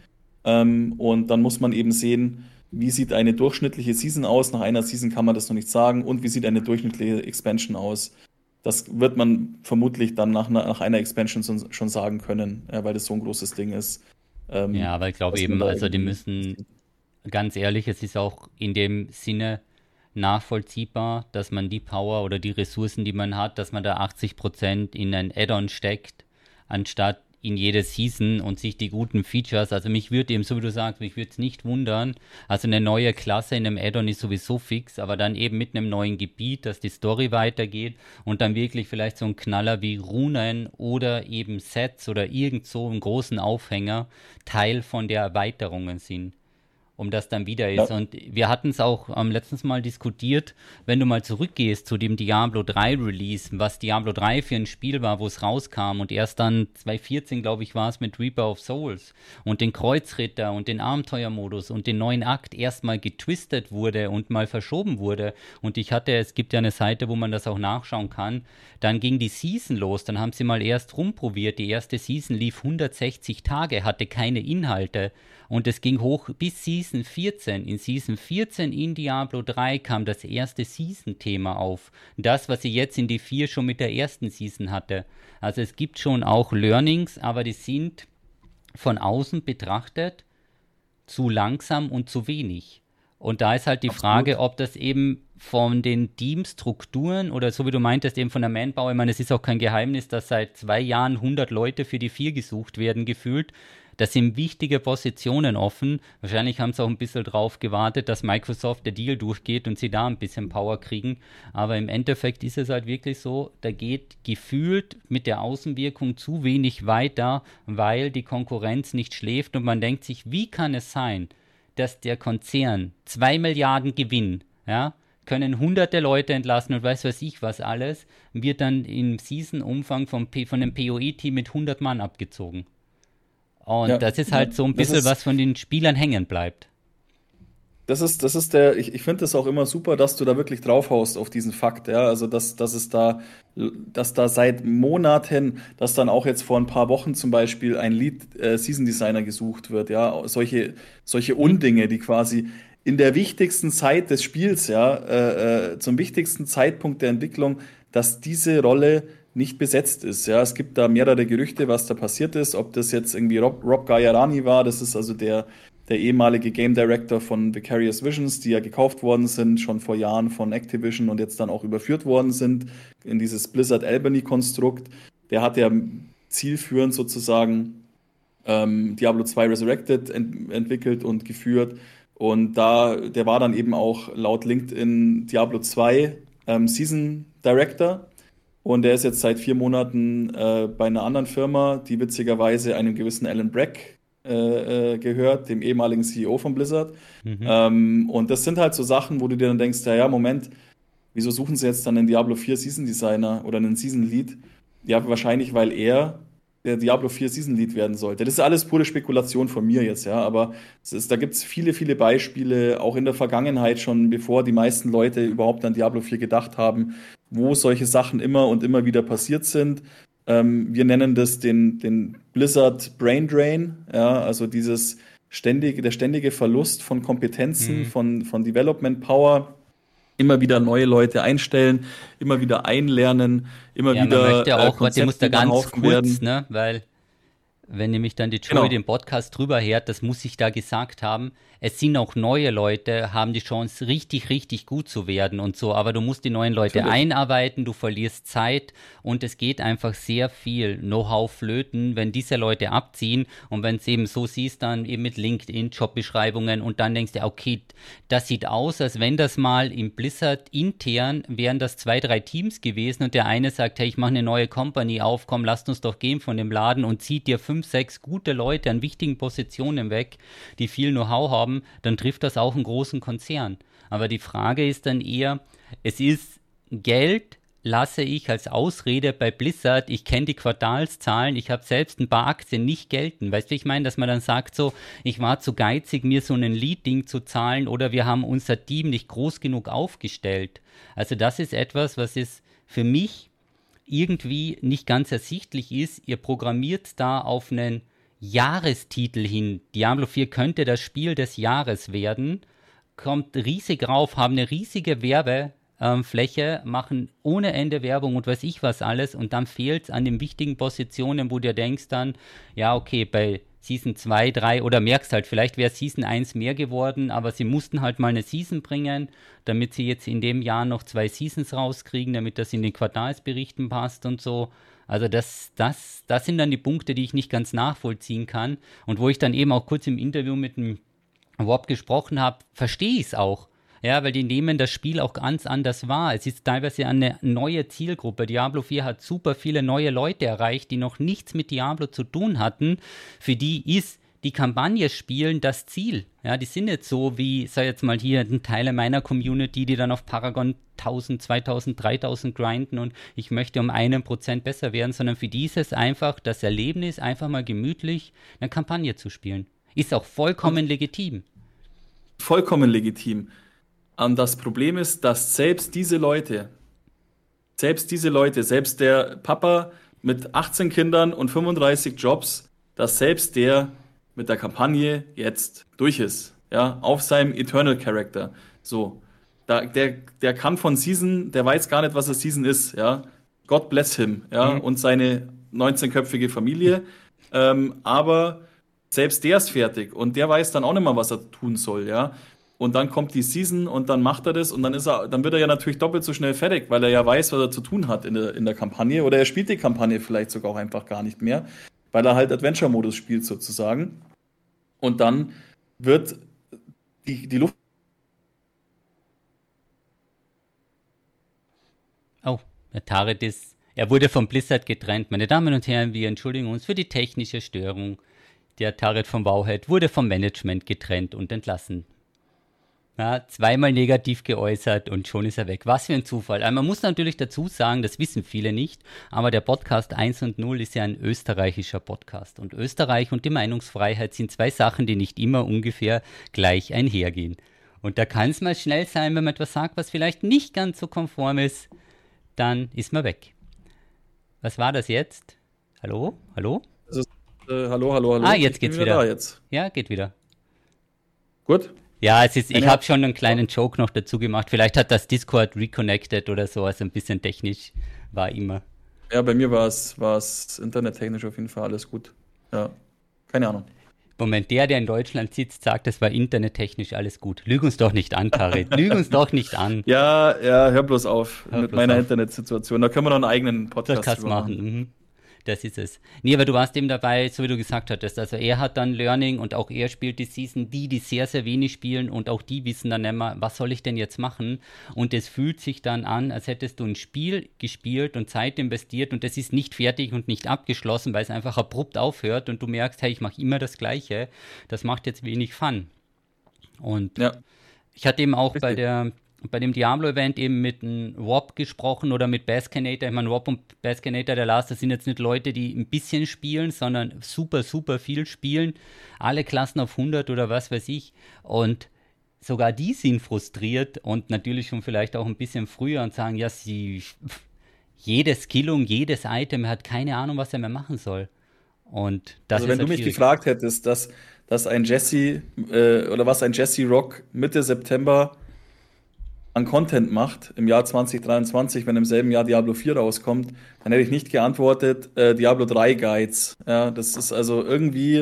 Und dann muss man eben sehen, wie sieht eine durchschnittliche Season aus. Nach einer Season kann man das noch nicht sagen. Und wie sieht eine durchschnittliche Expansion aus. Das wird man vermutlich dann nach einer Expansion schon sagen können, weil das so ein großes Ding ist. Ja, aber ich glaube eben, also die müssen, ganz ehrlich, es ist auch in dem Sinne nachvollziehbar, dass man die Power oder die Ressourcen, die man hat, dass man da 80% in ein Add-on steckt, anstatt in jede Season und sich die guten Features, also mich würde eben, so wie du sagst, mich würde es nicht wundern, also eine neue Klasse in einem Add-on ist sowieso fix, aber dann eben mit einem neuen Gebiet, dass die Story weitergeht und dann wirklich vielleicht so ein Knaller wie Runen oder eben Sets oder irgend so einen großen Aufhänger Teil von der Erweiterungen sind, um das dann wieder ist. Ja. Und wir hatten es auch letztens mal diskutiert, wenn du mal zurückgehst zu dem Diablo 3 Release, was Diablo 3 für ein Spiel war, wo es rauskam und erst dann 2014, glaube ich, war es mit Reaper of Souls und den Kreuzritter und den Abenteuermodus und den neuen Akt erstmal getwistet wurde und mal verschoben wurde. Und es gibt ja eine Seite, wo man das auch nachschauen kann. Dann ging die Season los, dann haben sie mal erst rumprobiert. Die erste Season lief 160 Tage, hatte keine Inhalte. Und es ging hoch bis Season 14. In Season 14 in Diablo 3 kam das erste Season-Thema auf. Das, was sie jetzt in D4 schon mit der ersten Season hatte. Also es gibt schon auch Learnings, aber die sind von außen betrachtet zu langsam und zu wenig. Und da ist halt die Frage, ob das eben von den Teamstrukturen oder so wie du meintest, eben von der Manpower, ich meine, es ist auch kein Geheimnis, dass seit 2 Jahren 100 Leute für die 4 gesucht werden, gefühlt. Das sind wichtige Positionen offen. Wahrscheinlich haben sie auch ein bisschen drauf gewartet, dass Microsoft der Deal durchgeht und sie da ein bisschen Power kriegen. Aber im Endeffekt ist es halt wirklich so, da geht gefühlt mit der Außenwirkung zu wenig weiter, weil die Konkurrenz nicht schläft und man denkt sich, wie kann es sein, dass der Konzern 2 Milliarden Gewinn, ja, können hunderte Leute entlassen und weiß ich was alles, wird dann im Season-Umfang von dem PoE-Team mit 100 Mann abgezogen. Und Ja, das ist halt so ein bisschen was von den Spielern hängen bleibt. Ich finde das auch immer super, dass du da wirklich draufhaust auf diesen Fakt, ja. Also dass da seit Monaten, dass dann auch jetzt vor ein paar Wochen zum Beispiel ein Season Designer gesucht wird, ja. Solche Undinge, die quasi in der wichtigsten Zeit des Spiels, ja, zum wichtigsten Zeitpunkt der Entwicklung, dass diese Rolle nicht besetzt ist. Ja, es gibt da mehrere Gerüchte, was da passiert ist, ob das jetzt irgendwie Rob Guarani war, das ist also der ehemalige Game Director von Vicarious Visions, die ja gekauft worden sind, schon vor Jahren von Activision und jetzt dann auch überführt worden sind in dieses Blizzard Albany-Konstrukt. Der hat ja zielführend sozusagen Diablo 2 Resurrected entwickelt und geführt. Und der war dann eben auch laut LinkedIn Diablo 2 Season Director. Und der ist jetzt seit 4 Monaten bei einer anderen Firma, die witzigerweise einem gewissen Alan Brack gehört, dem ehemaligen CEO von Blizzard. Und das sind halt so Sachen, wo du dir dann denkst, ja, Moment, wieso suchen sie jetzt dann einen Diablo 4 Season Designer oder einen Season Lead? Ja, wahrscheinlich, weil er der Diablo 4 Season Lead werden sollte. Das ist alles pure Spekulation von mir jetzt, ja, aber da gibt es viele, viele Beispiele, auch in der Vergangenheit schon, bevor die meisten Leute überhaupt an Diablo 4 gedacht haben, wo solche Sachen immer und immer wieder passiert sind. Wir nennen das den Blizzard Brain Drain, ja, also der ständige Verlust von Kompetenzen, von Development Power, immer wieder neue Leute einstellen, immer wieder einlernen, immer Ja, man wieder möchte auch, Konzepte ich muss da ganz anhaufen kurz, werden. ne, weil wenn nämlich dann die Genau. Joey den Podcast drüber hört, das muss ich da gesagt haben, es sind auch neue Leute, haben die Chance, richtig, richtig gut zu werden und so, aber du musst die neuen Leute Natürlich. einarbeiten, du verlierst Zeit und es geht einfach sehr viel Know-how flöten, wenn diese Leute abziehen und wenn es eben so siehst, dann eben mit LinkedIn, Jobbeschreibungen und dann denkst du, okay, das sieht aus, als wenn das mal im Blizzard intern wären das 2, 3 Teams gewesen und der eine sagt, hey, ich mache eine neue Company auf, komm, lasst uns doch gehen von dem Laden und zieht dir 5, 6 gute Leute an wichtigen Positionen weg, die viel Know-how haben, dann trifft das auch einen großen Konzern. Aber die Frage ist dann eher, es ist Geld, lasse ich als Ausrede bei Blizzard, ich kenne die Quartalszahlen, ich habe selbst ein paar Aktien nicht gelten. Weißt du, wie ich meine, dass man dann sagt so, ich war zu geizig, mir so ein Lead-Ding zu zahlen oder wir haben unser Team nicht groß genug aufgestellt. Also das ist etwas, was ist für mich irgendwie nicht ganz ersichtlich ist. Ihr programmiert da auf einen Jahrestitel hin. Diablo 4 könnte das Spiel des Jahres werden, kommt riesig rauf, haben eine riesige Werbefläche, machen ohne Ende Werbung und weiß ich was alles und dann fehlt es an den wichtigen Positionen, wo du denkst dann, ja okay, bei Season 2, 3 oder merkst halt, vielleicht wäre Season 1 mehr geworden, aber sie mussten halt mal eine Season bringen, damit sie jetzt in dem Jahr noch 2 Seasons rauskriegen, damit das in den Quartalsberichten passt und so. Also das sind dann die Punkte, die ich nicht ganz nachvollziehen kann und wo ich dann eben auch kurz im Interview mit dem Rob gesprochen habe, verstehe ich es auch. Ja, weil die nehmen das Spiel auch ganz anders wahr. Es ist teilweise eine neue Zielgruppe. Diablo 4 hat super viele neue Leute erreicht, die noch nichts mit Diablo zu tun hatten. Für die ist die Kampagne spielen das Ziel. Ja, die sind nicht so wie, sag jetzt mal hier, ein Teil meiner Community, die dann auf Paragon 1000, 2000, 3000 grinden und ich möchte um 1% besser werden, sondern für die ist es einfach das Erlebnis, einfach mal gemütlich eine Kampagne zu spielen. Ist auch vollkommen legitim. Vollkommen legitim. Und das Problem ist, dass selbst der Papa mit 18 Kindern und 35 Jobs, dass selbst der mit der Kampagne jetzt durch ist, ja, auf seinem Eternal Character. So, der kann von Season, der weiß gar nicht, was eine Season ist, ja. God bless him, ja, und seine 19-köpfige Familie. Aber selbst der ist fertig und der weiß dann auch nicht mal, was er tun soll, ja. Und dann kommt die Season und dann macht er das und dann wird er ja natürlich doppelt so schnell fertig, weil er ja weiß, was er zu tun hat in der Kampagne oder er spielt die Kampagne vielleicht sogar auch einfach gar nicht mehr, weil er halt Adventure-Modus spielt sozusagen. Und dann wird die Luft. Oh, der Tarek er wurde von Blizzard getrennt. Meine Damen und Herren, wir entschuldigen uns für die technische Störung. Der Tarek vom Wowhead wurde vom Management getrennt und entlassen. Ja, zweimal negativ geäußert und schon ist er weg. Was für ein Zufall. Man muss natürlich dazu sagen, das wissen viele nicht, aber der Podcast 1&0 ist ja ein österreichischer Podcast. Und Österreich und die Meinungsfreiheit sind zwei Sachen, die nicht immer ungefähr gleich einhergehen. Und da kann es mal schnell sein, wenn man etwas sagt, was vielleicht nicht ganz so konform ist, dann ist man weg. Was war das jetzt? Hallo? Hallo? Hallo. Ah, jetzt geht's wieder. Da jetzt. Ja, geht wieder. Gut. Ja, ich habe schon einen kleinen Joke noch dazu gemacht. Vielleicht hat das Discord reconnected oder so, also ein bisschen technisch war immer. Ja, bei mir war es internettechnisch auf jeden Fall alles gut. Ja, keine Ahnung. Moment, der in Deutschland sitzt, sagt, es war internettechnisch alles gut. Lüg uns doch nicht an, Karin. Lüg uns doch nicht an. Ja, hör bloß auf mit meiner Internetsituation. Da können wir noch einen eigenen Podcast machen. Mhm. Das ist es. Nee, aber du warst eben dabei, so wie du gesagt hattest. Also er hat dann Learning und auch er spielt die Season, die sehr, sehr wenig spielen und auch die wissen dann immer, was soll ich denn jetzt machen? Und es fühlt sich dann an, als hättest du ein Spiel gespielt und Zeit investiert und das ist nicht fertig und nicht abgeschlossen, weil es einfach abrupt aufhört und du merkst, hey, ich mache immer das Gleiche. Das macht jetzt wenig Fun. Und ich hatte eben auch bei dem Diablo-Event eben mit einem Rob gesprochen oder mit Baskinator. Ich meine, Rob und Baskinator, der Lars, das sind jetzt nicht Leute, die ein bisschen spielen, sondern super, super viel spielen. Alle Klassen auf 100 oder was weiß ich. Und sogar die sind frustriert und natürlich schon vielleicht auch ein bisschen früher und sagen, ja, jede Skillung, jedes Item, er hat keine Ahnung, was er mehr machen soll. Und das also wenn du mich gefragt hättest, dass ein Jesse oder was ein Jesse Rock Mitte September an Content macht im Jahr 2023, wenn im selben Jahr Diablo 4 rauskommt, dann hätte ich nicht geantwortet, Diablo 3 Guides. Ja, das ist also irgendwie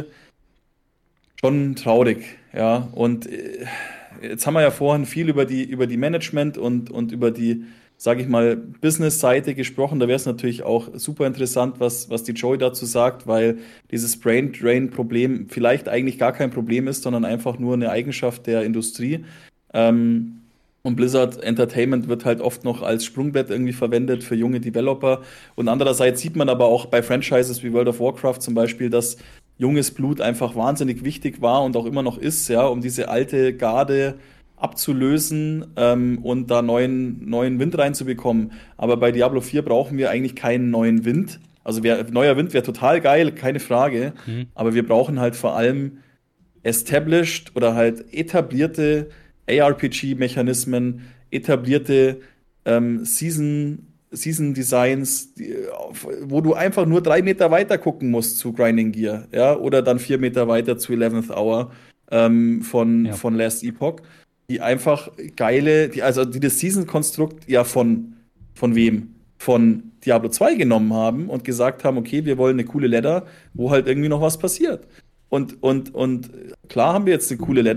schon traurig. Ja, und jetzt haben wir ja vorhin viel über die Management und über die, sage ich mal, Business-Seite gesprochen. Da wäre es natürlich auch super interessant, was die Joey dazu sagt, weil dieses Brain-Drain-Problem vielleicht eigentlich gar kein Problem ist, sondern einfach nur eine Eigenschaft der Industrie. Und Blizzard Entertainment wird halt oft noch als Sprungbrett irgendwie verwendet für junge Developer. Und andererseits sieht man aber auch bei Franchises wie World of Warcraft zum Beispiel, dass junges Blut einfach wahnsinnig wichtig war und auch immer noch ist, ja, um diese alte Garde abzulösen und da neuen Wind reinzubekommen. Aber bei Diablo 4 brauchen wir eigentlich keinen neuen Wind. Also neuer Wind wäre total geil, keine Frage. Aber wir brauchen halt vor allem established oder halt etablierte ARPG-Mechanismen, etablierte Season-Designs, wo du einfach nur 3 Meter weiter gucken musst zu Grinding Gear, ja, oder dann 4 Meter weiter zu 11th Hour von Last Epoch, die einfach die das Season-Konstrukt ja von wem? Von Diablo 2 genommen haben und gesagt haben, okay, wir wollen eine coole Ladder, wo halt irgendwie noch was passiert. Und klar haben wir jetzt eine coole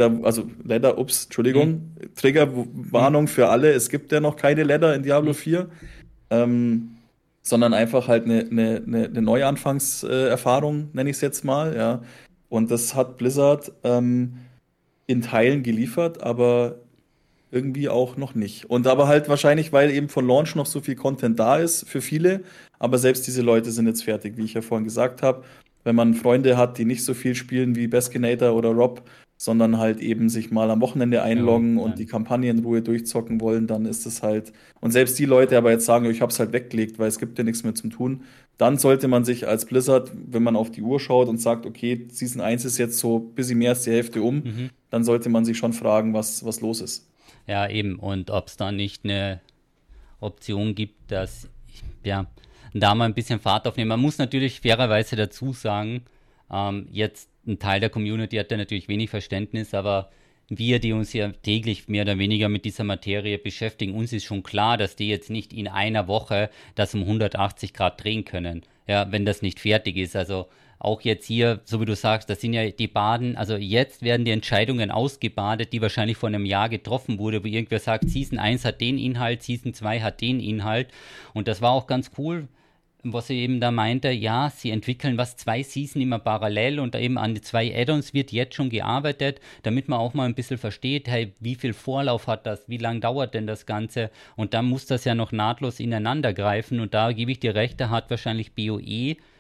Triggerwarnung für alle, es gibt ja noch keine Ladder in Diablo 4, sondern einfach halt eine Neuanfangserfahrung, nenne ich es jetzt mal, ja. Und das hat Blizzard in Teilen geliefert, aber irgendwie auch noch nicht. Und aber halt wahrscheinlich, weil eben von Launch noch so viel Content da ist für viele, aber selbst diese Leute sind jetzt fertig, wie ich ja vorhin gesagt habe. Wenn man Freunde hat, die nicht so viel spielen wie Baskinator oder Rob, sondern halt eben sich mal am Wochenende einloggen und die Kampagne in Ruhe durchzocken wollen, dann ist es halt, und selbst die Leute aber jetzt sagen, ich hab's halt weggelegt, weil es gibt ja nichts mehr zum Tun, dann sollte man sich als Blizzard, wenn man auf die Uhr schaut und sagt, okay, Season 1 ist jetzt so ein bisschen mehr als die Hälfte dann sollte man sich schon fragen, was los ist. Ja, eben, und ob es da nicht eine Option gibt, dass, da mal ein bisschen Fahrt aufnehmen. Man muss natürlich fairerweise dazu sagen, jetzt ein Teil der Community hat da natürlich wenig Verständnis, aber wir, die uns ja täglich mehr oder weniger mit dieser Materie beschäftigen, uns ist schon klar, dass die jetzt nicht in einer Woche das um 180 Grad drehen können, ja, wenn das nicht fertig ist. Also auch jetzt hier, so wie du sagst, das sind ja die Baden, also jetzt werden die Entscheidungen ausgebadet, die wahrscheinlich vor einem Jahr getroffen wurde, wo irgendwer sagt, Season 1 hat den Inhalt, Season 2 hat den Inhalt. Und das war auch ganz cool, was sie eben da meinte, ja, sie entwickeln 2 Season immer parallel und eben an die 2 Add-ons wird jetzt schon gearbeitet, damit man auch mal ein bisschen versteht, hey, wie viel Vorlauf hat das, wie lange dauert denn das Ganze und dann muss das ja noch nahtlos ineinander greifen und da gebe ich dir recht, da hat wahrscheinlich BOE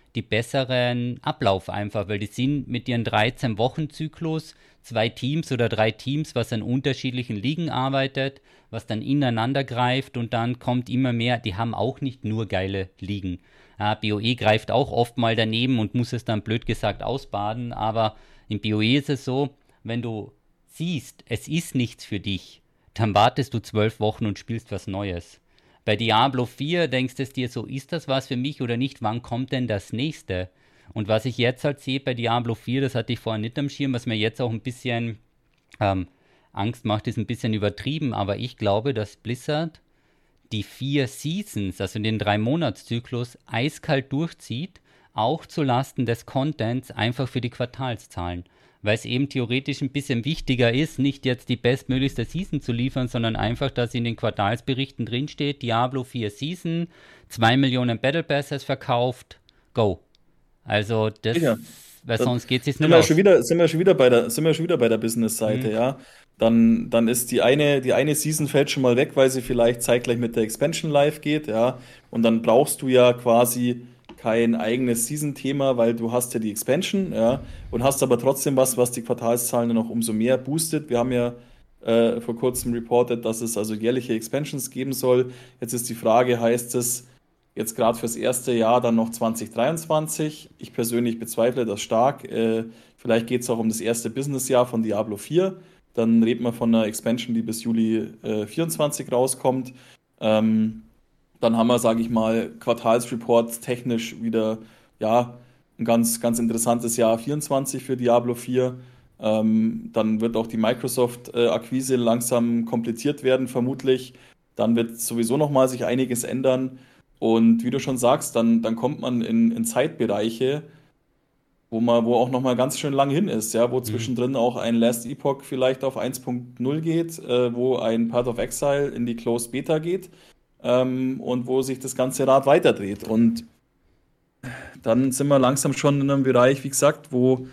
die besseren Ablauf einfach, weil die sind mit ihren 13-Wochen-Zyklus 2 Teams oder 3 Teams, was an unterschiedlichen Ligen arbeitet, was dann ineinander greift und dann kommt immer mehr, die haben auch nicht nur geile Ligen. Ja, BOE greift auch oft mal daneben und muss es dann blöd gesagt ausbaden, aber im BOE ist es so, wenn du siehst, es ist nichts für dich, dann wartest du 12 Wochen und spielst was Neues. Bei Diablo 4 denkst du dir so, ist das was für mich oder nicht? Wann kommt denn das nächste? Und was ich jetzt halt sehe bei Diablo 4, das hatte ich vorher nicht am Schirm, was mir jetzt auch ein bisschen ähm, Angst macht, ist ein bisschen übertrieben, aber ich glaube, dass Blizzard die 4 Seasons, also den 3-Monats-Zyklus, eiskalt durchzieht, auch zu Lasten des Contents, einfach für die Quartalszahlen. Weil es eben theoretisch ein bisschen wichtiger ist, nicht jetzt die bestmöglichste Season zu liefern, sondern einfach, dass in den Quartalsberichten drinsteht, Diablo 4 Season, 2 Millionen Battle Passes verkauft, go. Also das, Sicher. weil Dann sonst geht es sich sind nicht wir schon aus. wieder, sind wir schon wieder bei der Business-Seite, Mhm. ja. Dann ist die eine Season fällt schon mal weg, weil sie vielleicht zeitgleich mit der Expansion live geht, ja. Und dann brauchst du ja quasi kein eigenes Season-Thema, weil du hast ja die Expansion, ja, und hast aber trotzdem was die Quartalszahlen dann noch umso mehr boostet. Wir haben ja vor kurzem reported, dass es also jährliche Expansions geben soll. Jetzt ist die Frage, heißt es jetzt gerade fürs erste Jahr dann noch 2023? Ich persönlich bezweifle das stark. Vielleicht geht es auch um das erste Businessjahr von Diablo 4. Dann reden wir von einer Expansion, die bis Juli 24 rauskommt. Dann haben wir, sage ich mal, Quartalsreport technisch wieder, ja, ein ganz, ganz interessantes Jahr 24 für Diablo 4. Dann wird auch die Microsoft-Akquise langsam komplettiert werden, vermutlich. Dann wird sowieso nochmal sich einiges ändern. Und wie du schon sagst, dann kommt man in Zeitbereiche, wo auch nochmal ganz schön lang hin ist, ja, wo Mhm. zwischendrin auch ein Last Epoch vielleicht auf 1.0 geht, wo ein Path of Exile in die Closed Beta geht, und wo sich das ganze Rad weiterdreht. Und dann sind wir langsam schon in einem Bereich, wie gesagt,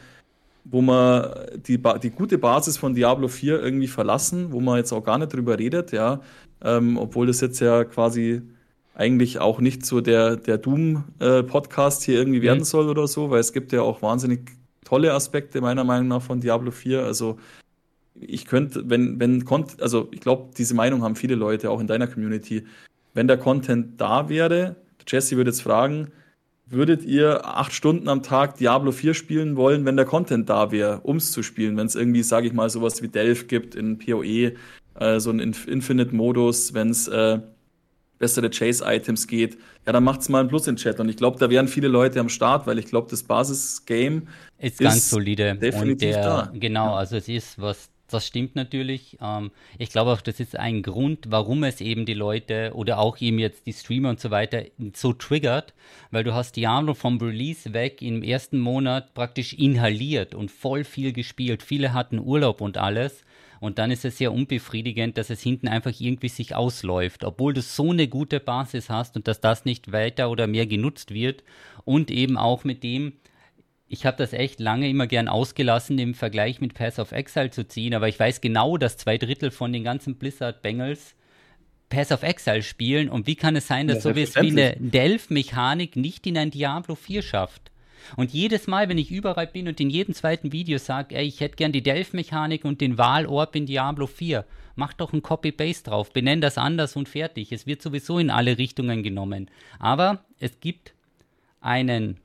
wo man die gute Basis von Diablo 4 irgendwie verlassen, wo man jetzt auch gar nicht drüber redet, ja, obwohl das jetzt ja quasi eigentlich auch nicht so der Doom-Podcast hier irgendwie Mhm. werden soll oder so, weil es gibt ja auch wahnsinnig tolle Aspekte meiner Meinung nach von Diablo 4. Also ich könnte, also ich glaube, diese Meinung haben viele Leute auch in deiner Community. Wenn der Content da wäre, Jesse würde jetzt fragen, würdet ihr 8 Stunden am Tag Diablo 4 spielen wollen, wenn der Content da wäre, um es zu spielen? Wenn es irgendwie, sage ich mal, sowas wie Delve gibt in PoE, so einen Infinite-Modus, wenn es bessere Chase-Items geht, ja, dann macht's mal ein Plus in Chat. Und ich glaube, da wären viele Leute am Start, weil ich glaube, das Basis-Game Ist ganz ist solide und definitiv da. genau, Ja. also es ist was, das stimmt natürlich. Ich glaube auch, das ist ein Grund, warum es eben die Leute oder auch eben jetzt die Streamer und so weiter so triggert, weil du hast Diablo vom Release weg im ersten Monat praktisch inhaliert und voll viel gespielt. Viele hatten Urlaub und alles. Und dann ist es sehr unbefriedigend, dass es hinten einfach irgendwie sich ausläuft, obwohl du so eine gute Basis hast und dass das nicht weiter oder mehr genutzt wird und eben auch mit dem, ich habe das echt lange immer gern ausgelassen, im Vergleich mit Path of Exile zu ziehen, aber ich weiß genau, dass 2 Drittel von den ganzen Blizzard-Bengals Path of Exile spielen und wie kann es sein, Ja, dass sowas wie selbstverständlich. eine Delph-Mechanik nicht in ein Diablo 4 schafft? Und jedes Mal, wenn ich überall bin und in jedem zweiten Video sage, ey, ich hätte gern die Delph-Mechanik und den Wahlorb in Diablo 4, mach doch ein Copy-Paste drauf, benenn das anders und fertig. Es wird sowieso in alle Richtungen genommen. Aber es gibt einen,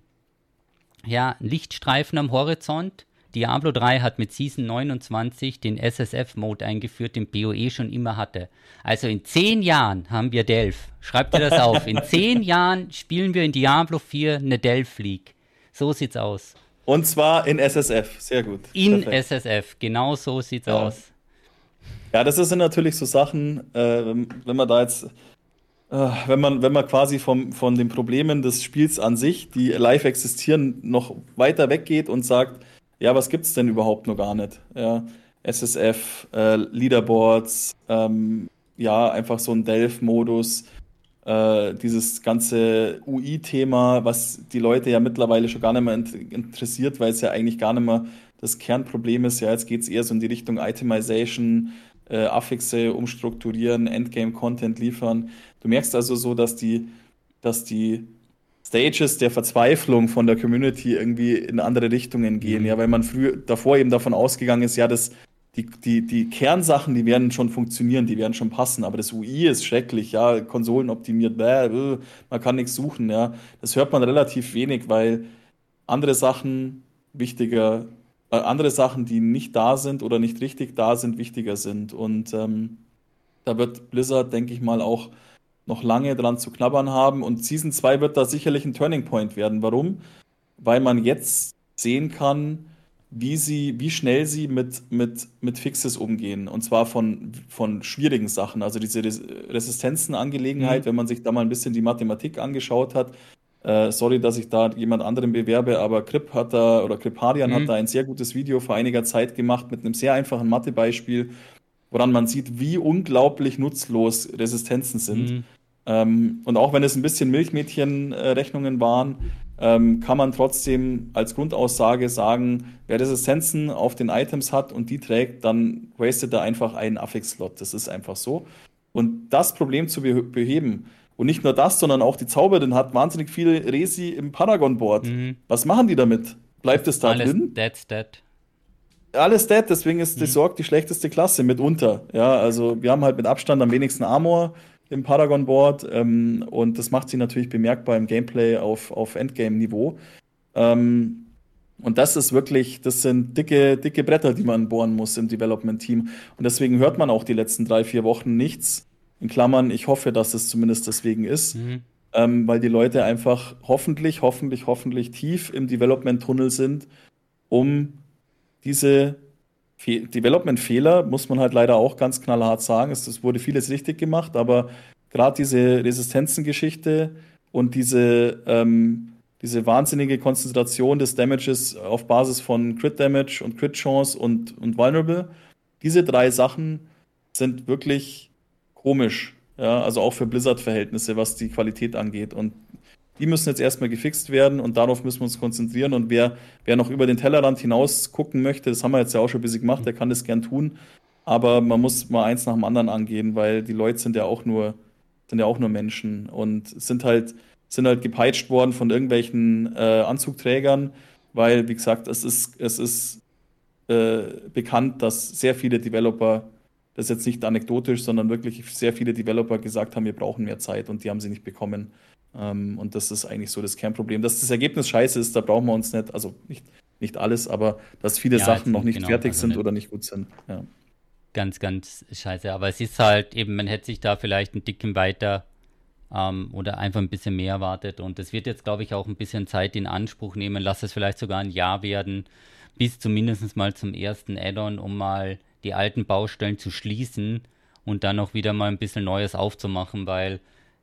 ja, Lichtstreifen am Horizont. Diablo 3 hat mit Season 29 den SSF-Mode eingeführt, den BoE schon immer hatte. Also in 10 Jahren haben wir Delph. Schreibt ihr das auf. In 10 Jahren spielen wir in Diablo 4 eine Delph League. So sieht's aus. Und zwar in SSF. Sehr gut. In Perfekt. SSF. Genau so sieht's Ja. aus. Ja, das sind natürlich so Sachen, wenn man da jetzt, wenn man quasi von den Problemen des Spiels an sich, die live existieren, noch weiter weggeht und sagt, ja, was gibt's denn überhaupt noch gar nicht? Ja, SSF, Leaderboards, ja, einfach so ein Delph-Modus, dieses ganze UI-Thema, was die Leute ja mittlerweile schon gar nicht mehr interessiert, weil es ja eigentlich gar nicht mehr das Kernproblem ist. Ja, jetzt geht es eher so in die Richtung Itemization, Affixe umstrukturieren, Endgame-Content liefern. Du merkst also so, dass die Stages der Verzweiflung von der Community irgendwie in andere Richtungen gehen, ja, weil man davor eben davon ausgegangen ist, ja, die Kernsachen, die werden schon funktionieren, die werden schon passen, aber das UI ist schrecklich, ja, Konsolen optimiert, man kann nichts suchen, ja. Das hört man relativ wenig, weil andere Sachen andere Sachen, die nicht da sind oder nicht richtig da sind, wichtiger sind. Und da wird Blizzard, denke ich mal, auch noch lange dran zu knabbern haben. Und Season 2 wird da sicherlich ein Turning Point werden. Warum? Weil man jetzt sehen kann, wie schnell sie mit Fixes umgehen. Und zwar von schwierigen Sachen. Also diese Resistenzen-Angelegenheit, wenn man sich da mal ein bisschen die Mathematik angeschaut hat. Sorry, dass ich da jemand anderen bewerbe, aber Kriparian hat da ein sehr gutes Video vor einiger Zeit gemacht mit einem sehr einfachen Mathebeispiel, woran man sieht, wie unglaublich nutzlos Resistenzen sind. Und auch wenn es ein bisschen Milchmädchen-Rechnungen waren, kann man trotzdem als Grundaussage sagen, wer Resistenzen auf den Items hat und die trägt, dann wastet er einfach einen Affix-Slot. Das ist einfach so. Und das Problem zu beheben, und nicht nur das, sondern auch die Zauberin hat wahnsinnig viel Resi im Paragon-Board. Was machen die damit? Bleibt es da drin? Alles dead. Alles dead, deswegen ist die Sorg die schlechteste Klasse mitunter. Ja, also wir haben halt mit Abstand am wenigsten Armor im Paragon-Board und das macht sie natürlich bemerkbar im Gameplay auf Endgame-Niveau. Und das sind dicke Bretter, die man bohren muss im Development-Team. Und deswegen hört man auch die letzten 3-4 Wochen nichts. In Klammern, ich hoffe, dass es zumindest deswegen ist, weil die Leute einfach hoffentlich tief im Development-Tunnel sind, um diese Development-Fehler, muss man halt leider auch ganz knallhart sagen, es wurde vieles richtig gemacht, aber gerade diese Resistenzen-Geschichte und diese wahnsinnige Konzentration des Damages auf Basis von Crit-Damage und Crit-Chance und Vulnerable, diese 3 Sachen sind wirklich komisch, ja, also auch für Blizzard-Verhältnisse, was die Qualität angeht. Und die müssen jetzt erstmal gefixt werden und darauf müssen wir uns konzentrieren. Und wer noch über den Tellerrand hinaus gucken möchte, das haben wir jetzt ja auch schon ein bisschen gemacht, der kann das gern tun. Aber man muss mal eins nach dem anderen angehen, weil die Leute sind ja auch nur Menschen und sind halt gepeitscht worden von irgendwelchen Anzugträgern, weil, wie gesagt, es ist bekannt, dass sehr viele Developer, das ist jetzt nicht anekdotisch, sondern wirklich sehr viele Developer gesagt haben, wir brauchen mehr Zeit und die haben sie nicht bekommen. Und das ist eigentlich so das Kernproblem. Dass das Ergebnis scheiße ist, da brauchen wir uns nicht, also nicht alles, aber dass viele Sachen noch nicht fertig sind oder nicht gut sind. Ja. Ganz, ganz scheiße. Aber es ist halt eben, man hätte sich da vielleicht einen Ticken weiter oder einfach ein bisschen mehr erwartet. Und das wird jetzt, glaube ich, auch ein bisschen Zeit in Anspruch nehmen. Lass es vielleicht sogar ein Jahr werden, bis zumindest mal zum ersten Add-on, um mal die alten Baustellen zu schließen und dann auch wieder mal ein bisschen Neues aufzumachen, weil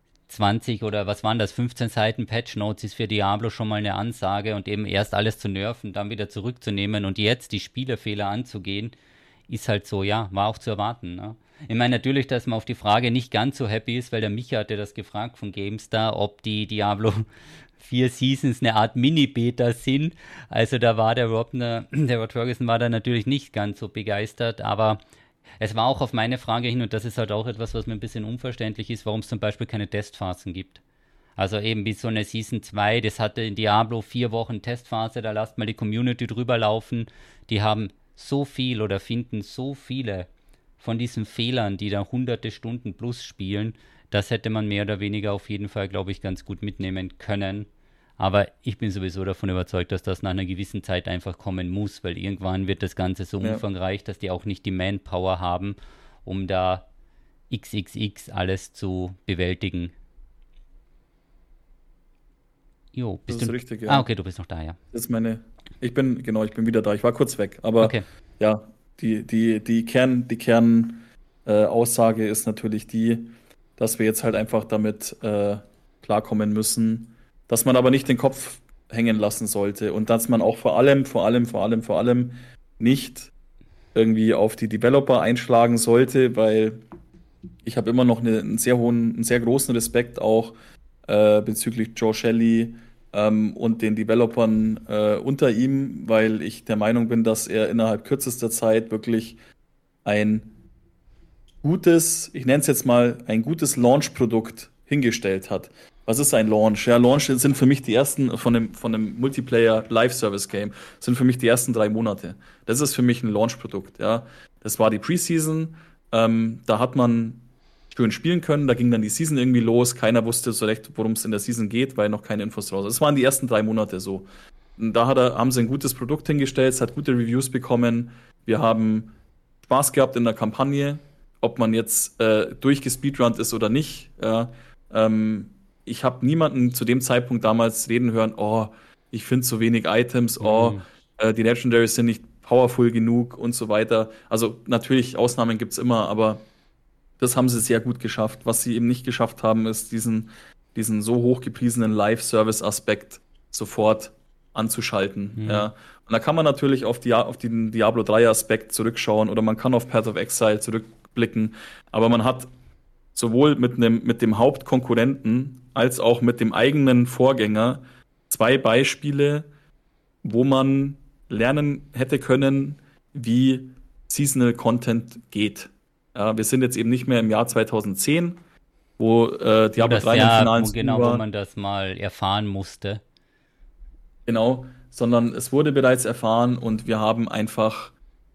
20 oder was waren das, 15 Seiten Patch Notes ist für Diablo schon mal eine Ansage und eben erst alles zu nerven, dann wieder zurückzunehmen und jetzt die Spielerfehler anzugehen, ist halt so, ja, war auch zu erwarten. Ne? Ich meine natürlich, dass man auf die Frage nicht ganz so happy ist, weil der Micha hatte das gefragt von GameStar, ob die Diablo 4 Seasons eine Art Mini-Beta sind. Also da war der Rod Ferguson war da natürlich nicht ganz so begeistert, aber es war auch auf meine Frage hin, und das ist halt auch etwas, was mir ein bisschen unverständlich ist, warum es zum Beispiel keine Testphasen gibt. Also eben wie so eine Season 2, das hatte in Diablo 4 Wochen Testphase, da lasst mal die Community drüber laufen. Die haben so viel oder finden so viele von diesen Fehlern, die da hunderte Stunden plus spielen. Das hätte man mehr oder weniger auf jeden Fall, glaube ich, ganz gut mitnehmen können. Aber ich bin sowieso davon überzeugt, dass das nach einer gewissen Zeit einfach kommen muss, weil irgendwann wird das Ganze so umfangreich, dass die auch nicht die Manpower haben, um da XXX alles zu bewältigen. Jo, bist du richtig, ja. Ah, okay, du bist noch da, ja. Ich bin wieder da. Ich war kurz weg, aber okay. Ja, die Kernaussage ist natürlich die, dass wir jetzt halt einfach damit klarkommen müssen, dass man aber nicht den Kopf hängen lassen sollte und dass man auch vor allem nicht irgendwie auf die Developer einschlagen sollte, weil ich habe immer noch einen sehr großen Respekt auch bezüglich Joe Shelley und den Developern unter ihm, weil ich der Meinung bin, dass er innerhalb kürzester Zeit wirklich ein gutes Launch-Produkt hingestellt hat. Was ist ein Launch? Ja, Launch sind für mich die ersten von dem Multiplayer Live-Service-Game, sind für mich die ersten 3 Monate. Das ist für mich ein Launch-Produkt, ja. Das war die Preseason, da hat man schön spielen können, da ging dann die Season irgendwie los, keiner wusste so recht, worum es in der Season geht, weil noch keine Infos raus. Das waren die ersten 3 Monate so. Und da haben sie ein gutes Produkt hingestellt, es hat gute Reviews bekommen, wir haben Spaß gehabt in der Kampagne, ob man jetzt durchgespeedrunnt ist oder nicht, ja. Ich habe niemanden zu dem Zeitpunkt damals reden hören, oh, ich finde so wenig Items, die Legendaries sind nicht powerful genug und so weiter. Also natürlich, Ausnahmen gibt's immer, aber das haben sie sehr gut geschafft. Was sie eben nicht geschafft haben, ist diesen so hochgepriesenen Live-Service-Aspekt sofort anzuschalten. Ja. Und da kann man natürlich auf den Diablo 3-Aspekt zurückschauen oder man kann auf Path of Exile zurückblicken, aber man hat sowohl mit dem Hauptkonkurrenten als auch mit dem eigenen Vorgänger 2 Beispiele, wo man lernen hätte können, wie Seasonal Content geht. Ja, wir sind jetzt eben nicht mehr im Jahr 2010, wo Diablo 3 im finalen Stream genau, war. wo man das mal erfahren musste. Genau, sondern es wurde bereits erfahren und wir haben einfach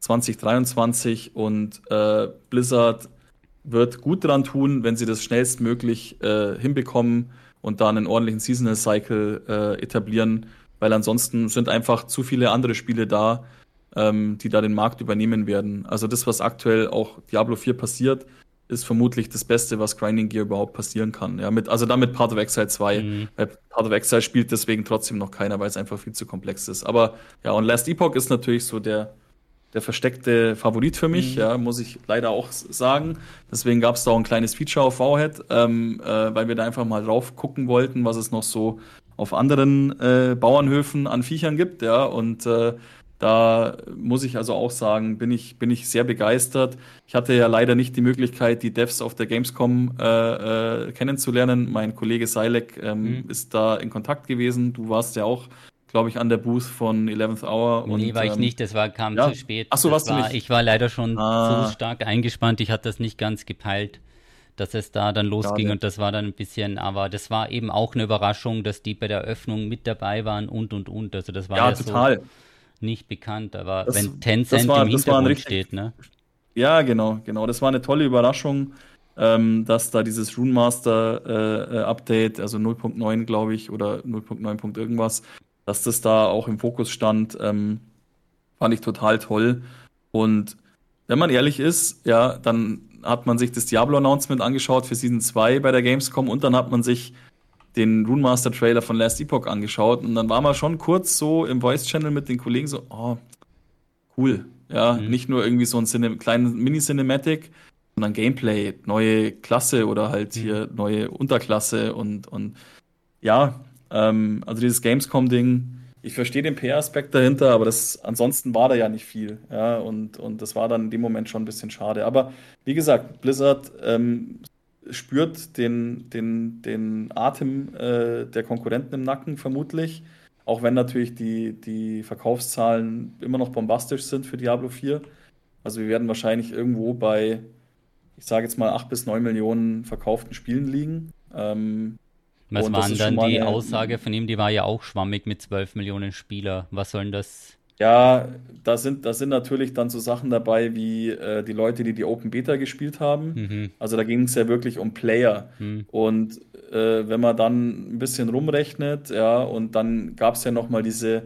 2023 und Blizzard wird gut daran tun, wenn sie das schnellstmöglich hinbekommen und da einen ordentlichen Seasonal Cycle etablieren, weil ansonsten sind einfach zu viele andere Spiele da, die da den Markt übernehmen werden. Also das, was aktuell auch Diablo 4 passiert, ist vermutlich das Beste, was Grinding Gear überhaupt passieren kann. Ja, damit Path of Exile 2. Weil Path of Exile spielt deswegen trotzdem noch keiner, weil es einfach viel zu komplex ist. Aber ja, und Last Epoch ist natürlich so der versteckte Favorit für mich, ja, muss ich leider auch sagen. Deswegen gab es da auch ein kleines Feature auf Wowhead, weil wir da einfach mal drauf gucken wollten, was es noch so auf anderen Bauernhöfen an Viechern gibt, ja, und da muss ich also auch sagen, bin ich sehr begeistert. Ich hatte ja leider nicht die Möglichkeit, die Devs auf der Gamescom kennenzulernen. Mein Kollege Silek ist da in Kontakt gewesen. Du warst ja auch, glaube ich, an der Booth von 11th Hour. Nee, war ich nicht, kam ja. zu spät. Ach so, warst du nicht? Ich war leider schon zu stark eingespannt, ich hatte das nicht ganz gepeilt, dass es da dann losging und das war dann ein bisschen, aber das war eben auch eine Überraschung, dass die bei der Eröffnung mit dabei waren und. Also das war ja total. So nicht bekannt, aber Das- wenn Tencent das war im ein Hintergrund richtig- steht, ne? Ja, genau. Das war eine tolle Überraschung, dass da dieses Rune Master Update, also 0.9, glaube ich, oder 0.9. Irgendwas, dass das da auch im Fokus stand, fand ich total toll. Und wenn man ehrlich ist, ja, dann hat man sich das Diablo-Announcement angeschaut für Season 2 bei der Gamescom und dann hat man sich den Rune Master Trailer von Last Epoch angeschaut und dann war man schon kurz so im Voice-Channel mit den Kollegen so, oh, cool. Ja, nicht nur irgendwie so ein kleinen Mini-Cinematic, sondern Gameplay, neue Klasse oder halt hier neue Unterklasse und ja, also dieses Gamescom-Ding, ich verstehe den PR-Aspekt dahinter, aber ansonsten war da ja nicht viel, ja, und das war dann in dem Moment schon ein bisschen schade. Aber wie gesagt, Blizzard spürt den Atem der Konkurrenten im Nacken vermutlich, auch wenn natürlich die Verkaufszahlen immer noch bombastisch sind für Diablo 4. Also wir werden wahrscheinlich irgendwo bei, ich sage jetzt mal, 8 bis 9 Millionen verkauften Spielen liegen. Was und das waren ist dann schon mal die eine- Aussage von ihm? Die war ja auch schwammig mit 12 Millionen Spieler. Was soll denn das? Ja, da sind natürlich dann so Sachen dabei wie die Leute, die Open Beta gespielt haben. Also da ging es ja wirklich um Player. Und wenn man dann ein bisschen rumrechnet, ja, und dann gab es ja nochmal diese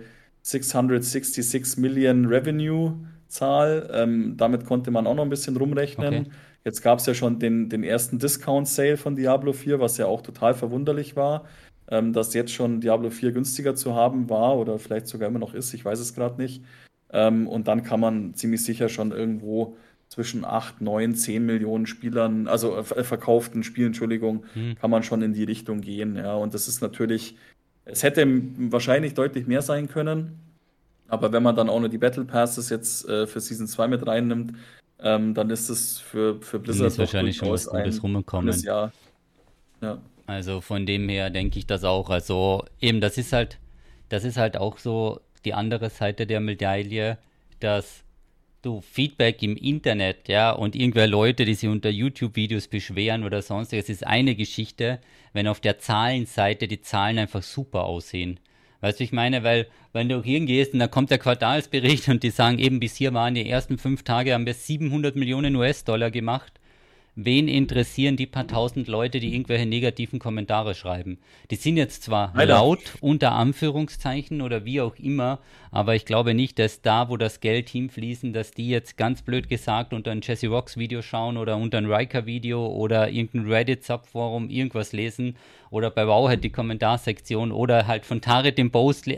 666 Million Revenue-Zahl, damit konnte man auch noch ein bisschen rumrechnen. Okay. Jetzt gab es ja schon den ersten Discount-Sale von Diablo 4, was ja auch total verwunderlich war, dass jetzt schon Diablo 4 günstiger zu haben war oder vielleicht sogar immer noch ist, ich weiß es gerade nicht. Und dann kann man ziemlich sicher schon irgendwo zwischen 8, 9, 10 Millionen Spielern, also verkauften Spielen, Entschuldigung, kann man schon in die Richtung gehen. Ja, und das ist natürlich, es hätte wahrscheinlich deutlich mehr sein können, aber wenn man dann auch noch die Battle Passes jetzt für Season 2 mit reinnimmt, dann ist es für Blizzard Ist wahrscheinlich schon was durchaus Gutes ein rumgekommen. gutes Jahr. Ja. Also von dem her denke ich das auch. Also eben, das ist halt auch so die andere Seite der Medaille, dass Du, Feedback im Internet, ja, und irgendwelche Leute, die sich unter YouTube-Videos beschweren oder sonstiges, ist eine Geschichte, wenn auf der Zahlenseite die Zahlen einfach super aussehen. Weißt du, ich meine, weil, wenn du hingehst und da kommt der Quartalsbericht und die sagen eben, bis hier waren die ersten 5 Tage, haben wir 700 Millionen US-Dollar gemacht. Wen interessieren die paar tausend Leute, die irgendwelche negativen Kommentare schreiben? Die sind jetzt zwar Leider. laut, unter Anführungszeichen oder wie auch immer, aber ich glaube nicht, dass da, wo das Geld hinfließen, dass die jetzt ganz blöd gesagt unter ein Jesse Rocks Video schauen oder unter ein Riker Video oder irgendein Reddit-Subforum irgendwas lesen oder bei Wowhead die Kommentarsektion oder halt von Tarek den Post.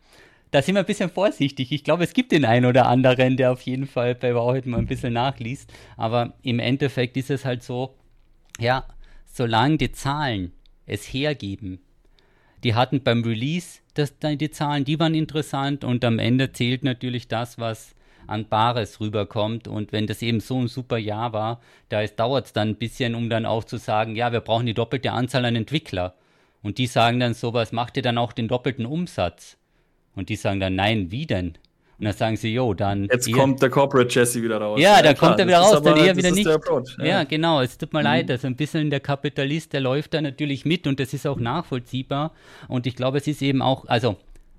Da sind wir ein bisschen vorsichtig. Ich glaube, es gibt den einen oder anderen, der auf jeden Fall bei Wowhead mal ein bisschen nachliest. Aber im Endeffekt ist es halt so, ja, solange die Zahlen es hergeben, die hatten beim Release die Zahlen, die waren interessant und am Ende zählt natürlich das, was an Bares rüberkommt und wenn das eben so ein super Jahr war, dauert es dann ein bisschen, um dann auch zu sagen, ja, wir brauchen die doppelte Anzahl an Entwickler und die sagen dann sowas, macht ihr dann auch den doppelten Umsatz? Und die sagen dann, nein, wie denn? Und dann sagen sie, jo, dann... Jetzt kommt der Corporate Jesse wieder raus. Ja, da klar, kommt er wieder raus, dann eher wieder das ist nicht. der Approach. Ja, genau, es tut mir leid, also ein bisschen der Kapitalist, der läuft da natürlich mit und das ist auch nachvollziehbar. Und ich glaube, es ist eben auch, also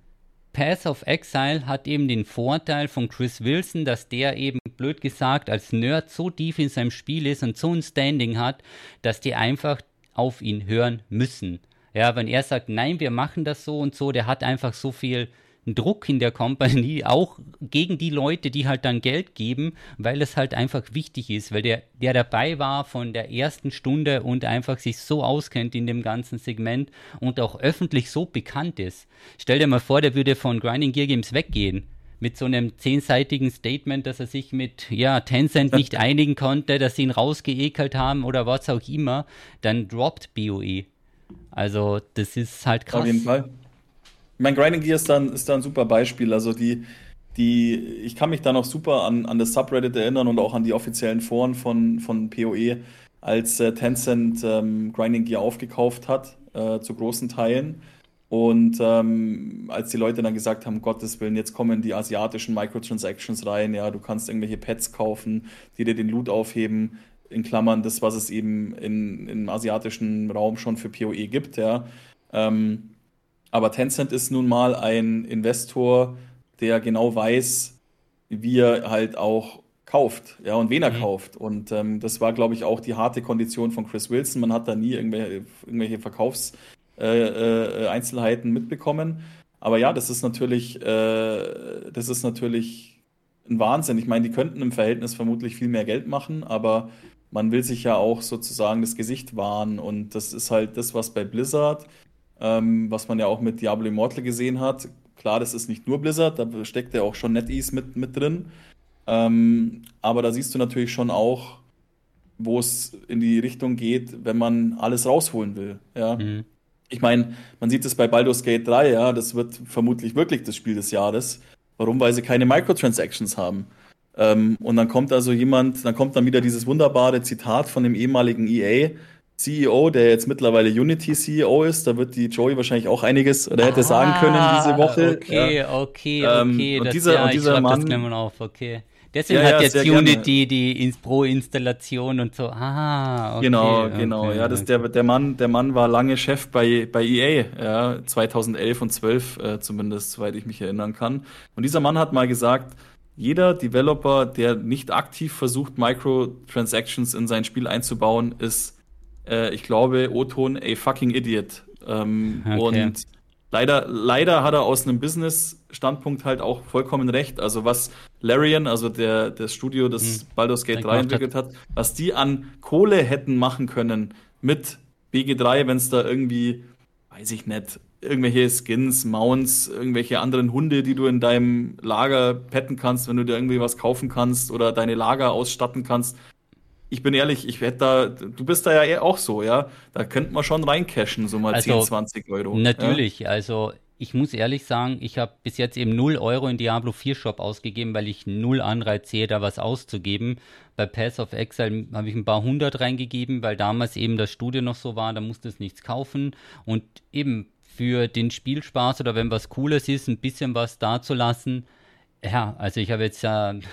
Path of Exile hat eben den Vorteil von Chris Wilson, dass der eben, blöd gesagt, als Nerd so tief in seinem Spiel ist und so ein Standing hat, dass die einfach auf ihn hören müssen. Ja, wenn er sagt, nein, wir machen das so und so, der hat einfach so viel Druck in der Company, auch gegen die Leute, die halt dann Geld geben, weil es halt einfach wichtig ist, weil der dabei war von der ersten Stunde und einfach sich so auskennt in dem ganzen Segment und auch öffentlich so bekannt ist. Stell dir mal vor, der würde von Grinding Gear Games weggehen. Mit so einem 10-seitigen Statement, dass er sich mit Tencent nicht einigen konnte, dass sie ihn rausgeekelt haben oder was auch immer, dann droppt BOE. Also das ist halt krass. Auf jeden Fall. Mein Grinding Gear ist da ein super Beispiel. Also ich kann mich da noch super an das Subreddit erinnern und auch an die offiziellen Foren von PoE, als Tencent Grinding Gear aufgekauft hat, zu großen Teilen. Und als die Leute dann gesagt haben, Gottes Willen, jetzt kommen die asiatischen Microtransactions rein, ja, du kannst irgendwelche Pets kaufen, die dir den Loot aufheben, in Klammern das, was es eben im asiatischen Raum schon für PoE gibt, ja. Aber Tencent ist nun mal ein Investor, der genau weiß, wie er halt auch kauft, ja, und wen er kauft. Und das war, glaube ich, auch die harte Kondition von Chris Wilson. Man hat da nie irgendwelche Einzelheiten mitbekommen. Aber ja, das ist natürlich ein Wahnsinn. Ich meine, die könnten im Verhältnis vermutlich viel mehr Geld machen, aber man will sich ja auch sozusagen das Gesicht wahren. Und das ist halt das, was bei Blizzard, was man ja auch mit Diablo Immortal gesehen hat. Klar, das ist nicht nur Blizzard, da steckt ja auch schon NetEase mit drin. Aber da siehst du natürlich schon auch, wo es in die Richtung geht, wenn man alles rausholen will. Ja? Ich meine, man sieht es bei Baldur's Gate 3, ja, das wird vermutlich wirklich das Spiel des Jahres. Warum? Weil sie keine Microtransactions haben. Und dann kommt dann wieder dieses wunderbare Zitat von dem ehemaligen EA CEO, der jetzt mittlerweile Unity CEO ist. Da wird die Joey wahrscheinlich auch einiges oder hätte sagen können diese Woche. Okay. Und dieser Mann, das gleich auf, okay. Deswegen hat jetzt Unity die Pro-Installation und so. Okay. Genau. Ja, der Mann war lange Chef bei EA, ja, 2011 und 12 zumindest, soweit ich mich erinnern kann. Und dieser Mann hat mal gesagt, jeder Developer, der nicht aktiv versucht, Microtransactions in sein Spiel einzubauen, ist, ich glaube, O-Ton, a fucking idiot. Okay. Und leider hat er aus einem Business-Standpunkt halt auch vollkommen recht. Also was Larian, also das Studio, das Baldur's Gate 3 entwickelt hat, was die an Kohle hätten machen können mit BG3, wenn es da irgendwie, weiß ich nicht, irgendwelche Skins, Mounts, irgendwelche anderen Hunde, die du in deinem Lager petten kannst, wenn du dir irgendwie was kaufen kannst oder deine Lager ausstatten kannst. Ich bin ehrlich, du bist da ja eher auch so, ja. Da könnte man schon reincashen, so mal Also, 10, 20 Euro. Natürlich, Ja? also ich muss ehrlich sagen, ich habe bis jetzt eben 0 Euro in Diablo 4 Shop ausgegeben, weil ich null Anreiz sehe, da was auszugeben. Bei Path of Exile habe ich ein paar hundert reingegeben, weil damals eben das Studio noch so war, da musste es nichts kaufen. Und eben für den Spielspaß oder wenn was Cooles ist, ein bisschen was dazulassen. Ja, also ich habe jetzt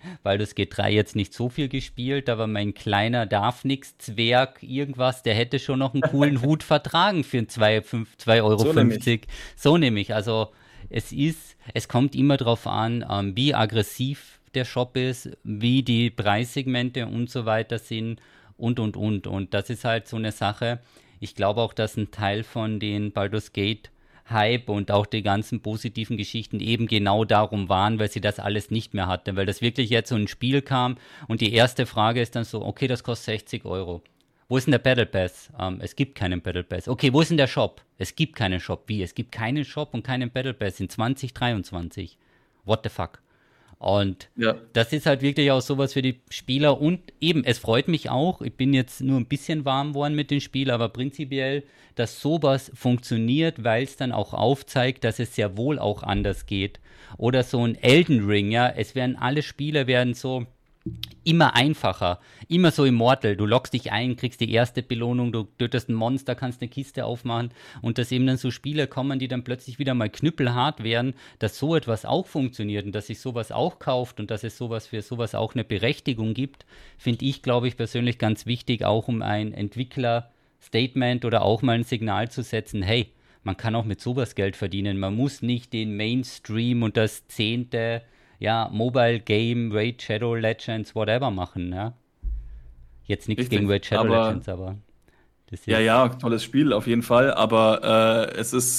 Baldur's Gate 3 jetzt nicht so viel gespielt, aber mein kleiner Darf-Nix-Zwerg irgendwas, der hätte schon noch einen coolen Hut vertragen für 2,50 €. So nämlich, also es kommt immer drauf an, wie aggressiv der Shop ist, wie die Preissegmente und so weiter sind und. Und das ist halt so eine Sache. Ich glaube auch, dass ein Teil von den Baldur's Gate Hype und auch die ganzen positiven Geschichten eben genau darum waren, weil sie das alles nicht mehr hatte, weil das wirklich jetzt so ein Spiel kam und die erste Frage ist dann so, okay, das kostet 60 Euro. Wo ist denn der Battle Pass? Es gibt keinen Battle Pass. Okay, wo ist denn der Shop? Es gibt keinen Shop. Wie? Es gibt keinen Shop und keinen Battle Pass in 2023. What the fuck? Und das ist halt wirklich auch sowas für die Spieler und eben, es freut mich auch, ich bin jetzt nur ein bisschen warm geworden mit den Spielen, aber prinzipiell, dass sowas funktioniert, weil es dann auch aufzeigt, dass es sehr wohl auch anders geht. Oder so ein Elden Ring, ja, alle Spiele werden so immer einfacher, immer so Immortal, du loggst dich ein, kriegst die erste Belohnung, du tötest ein Monster, kannst eine Kiste aufmachen und dass eben dann so Spiele kommen, die dann plötzlich wieder mal knüppelhart werden, dass so etwas auch funktioniert und dass sich sowas auch kauft und dass es für sowas auch eine Berechtigung gibt, finde ich, glaube ich, persönlich ganz wichtig, auch um ein Entwickler-Statement oder auch mal ein Signal zu setzen, hey, man kann auch mit sowas Geld verdienen, man muss nicht den Mainstream und das 10. Mobile Game, Raid Shadow Legends, whatever machen, ja. Jetzt nichts gegen Raid Shadow Legends, aber das ist tolles Spiel auf jeden Fall, aber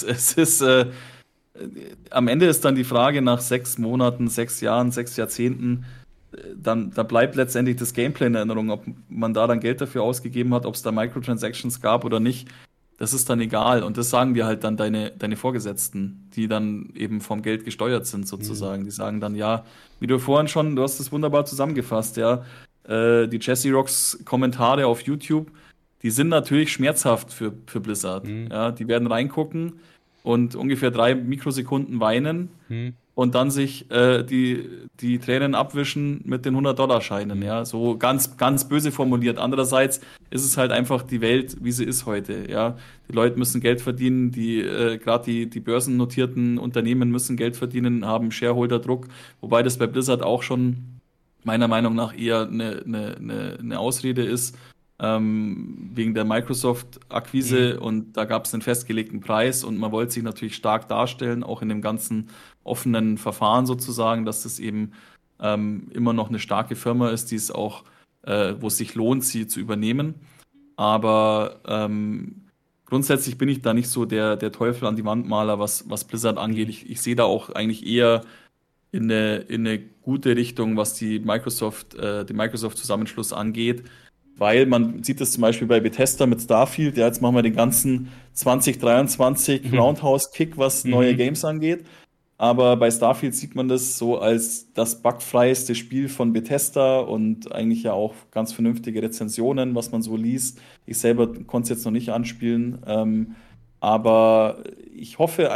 am Ende ist dann die Frage nach 6 Monaten, 6 Jahren, 6 Jahrzehnten, da bleibt letztendlich das Gameplay in Erinnerung, ob man da dann Geld dafür ausgegeben hat, ob es da Microtransactions gab oder nicht. Das ist dann egal. Und das sagen dir halt dann deine Vorgesetzten, die dann eben vom Geld gesteuert sind, sozusagen. Die sagen dann, ja, wie du vorhin schon, du hast es wunderbar zusammengefasst, ja. Die Jesse Rocks Kommentare auf YouTube, die sind natürlich schmerzhaft für Blizzard. Ja, die werden reingucken und ungefähr 3 Mikrosekunden weinen und dann sich die Tränen abwischen mit den $100-Scheinen. Ja, so ganz, ganz böse formuliert. Andererseits ist es halt einfach die Welt, wie sie ist heute. Ja, die Leute müssen Geld verdienen, gerade die börsennotierten Unternehmen müssen Geld verdienen, haben Shareholder-Druck, wobei das bei Blizzard auch schon meiner Meinung nach eher eine Ausrede ist. Wegen der Microsoft-Akquise und da gab es einen festgelegten Preis und man wollte sich natürlich stark darstellen, auch in dem ganzen offenen Verfahren sozusagen, dass das eben immer noch eine starke Firma ist, die es auch, wo es sich lohnt, sie zu übernehmen. Aber grundsätzlich bin ich da nicht so der Teufel an die Wand Maler, was Blizzard angeht. Ich sehe da auch eigentlich eher in eine gute Richtung, was den Microsoft-Zusammenschluss angeht. Weil man sieht das zum Beispiel bei Bethesda mit Starfield, ja, jetzt machen wir den ganzen 2023 Roundhouse-Kick, was neue Games angeht. Aber bei Starfield sieht man das so als das bugfreieste Spiel von Bethesda und eigentlich ja auch ganz vernünftige Rezensionen, was man so liest. Ich selber konnte es jetzt noch nicht anspielen. Aber ich hoffe,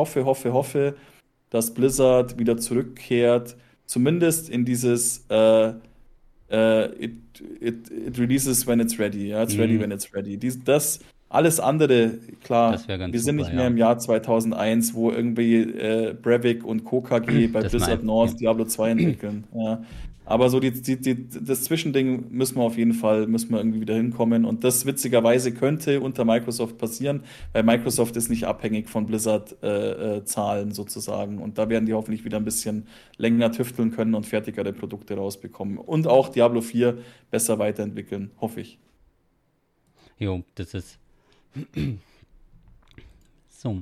dass Blizzard wieder zurückkehrt, zumindest in dieses it releases when it's ready. Ja, it's ready when it's ready. Das alles andere, klar, wir sind nicht mehr im Jahr 2001, wo irgendwie Brevik und KKG bei Blizzard North Diablo 2 entwickeln. Ja. Aber so das Zwischending müssen wir irgendwie wieder hinkommen. Und das witzigerweise könnte unter Microsoft passieren, weil Microsoft ist nicht abhängig von Blizzard-Zahlen sozusagen. Und da werden die hoffentlich wieder ein bisschen länger tüfteln können und fertigere Produkte rausbekommen. Und auch Diablo 4 besser weiterentwickeln, hoffe ich. Jo, das ist so.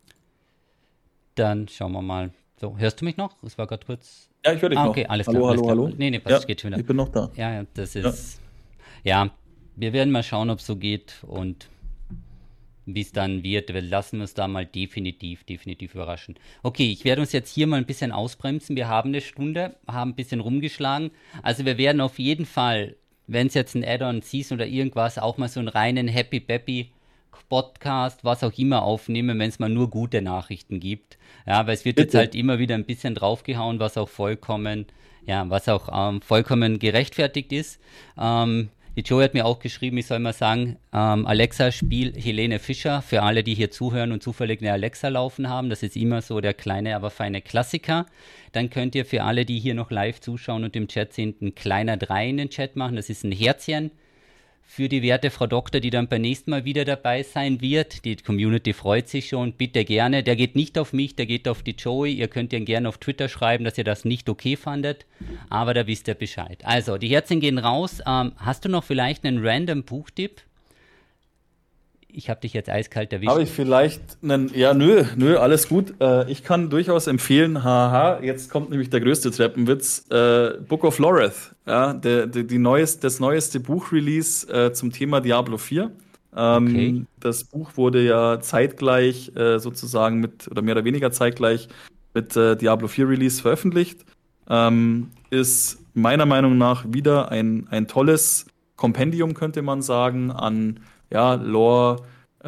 Dann schauen wir mal. So, hörst du mich noch? Es war gerade kurz. Ja, ich höre dich noch. Okay, alles klar. Hallo. Nee, passt, geht schon wieder. Ich bin noch da. Ja, das ist. Ja, wir werden mal schauen, ob es so geht und wie es dann wird. Wir lassen uns da mal definitiv überraschen. Okay, ich werde uns jetzt hier mal ein bisschen ausbremsen. Wir haben eine Stunde, haben ein bisschen rumgeschlagen. Also wir werden auf jeden Fall, wenn es jetzt ein Add-on, Season oder irgendwas, auch mal so einen reinen Happy-Bappy Podcast, was auch immer aufnehmen, wenn es mal nur gute Nachrichten gibt. Ja, weil es wird jetzt halt immer wieder ein bisschen draufgehauen, was auch vollkommen gerechtfertigt ist. Die Joey hat mir auch geschrieben, ich soll mal sagen, Alexa, spiel Helene Fischer, für alle, die hier zuhören und zufällig eine Alexa laufen haben. Das ist immer so der kleine, aber feine Klassiker. Dann könnt ihr für alle, die hier noch live zuschauen und im Chat sind, ein kleiner 3 in den Chat machen. Das ist ein Herzchen für die werte Frau Doktor, die dann beim nächsten Mal wieder dabei sein wird. Die Community freut sich schon. Bitte gerne. Der geht nicht auf mich, der geht auf die Joey. Ihr könnt ihr gerne auf Twitter schreiben, dass ihr das nicht okay fandet. Aber da wisst ihr Bescheid. Also, die Herzen gehen raus. Hast du noch vielleicht einen random Buchtipp? Ich habe dich jetzt eiskalt erwischt. Habe ich vielleicht einen, ja, nö, alles gut. Ich kann durchaus empfehlen, haha, jetzt kommt nämlich der größte Treppenwitz, Book of Loreth, ja, das neueste Buchrelease zum Thema Diablo 4. Okay. Das Buch wurde ja zeitgleich sozusagen oder mehr oder weniger zeitgleich mit Diablo 4 Release veröffentlicht. Ist meiner Meinung nach wieder ein tolles Kompendium, könnte man sagen, an ja, Lore,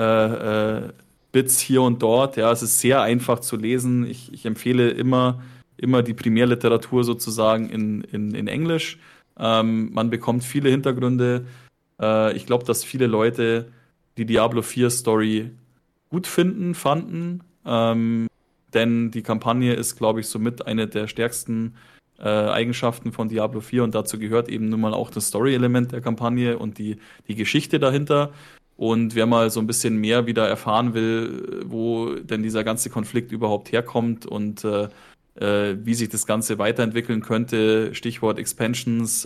Bits hier und dort. Ja, es ist sehr einfach zu lesen. Ich empfehle immer die Primärliteratur sozusagen in Englisch. Man bekommt viele Hintergründe. Ich glaube, dass viele Leute die Diablo 4 Story gut fanden. Denn die Kampagne ist, glaube ich, somit eine der stärksten Eigenschaften von Diablo 4 und dazu gehört eben nun mal auch das Story-Element der Kampagne und die Geschichte dahinter. Und wer mal so ein bisschen mehr wieder erfahren will, wo denn dieser ganze Konflikt überhaupt herkommt und wie sich das Ganze weiterentwickeln könnte, Stichwort Expansions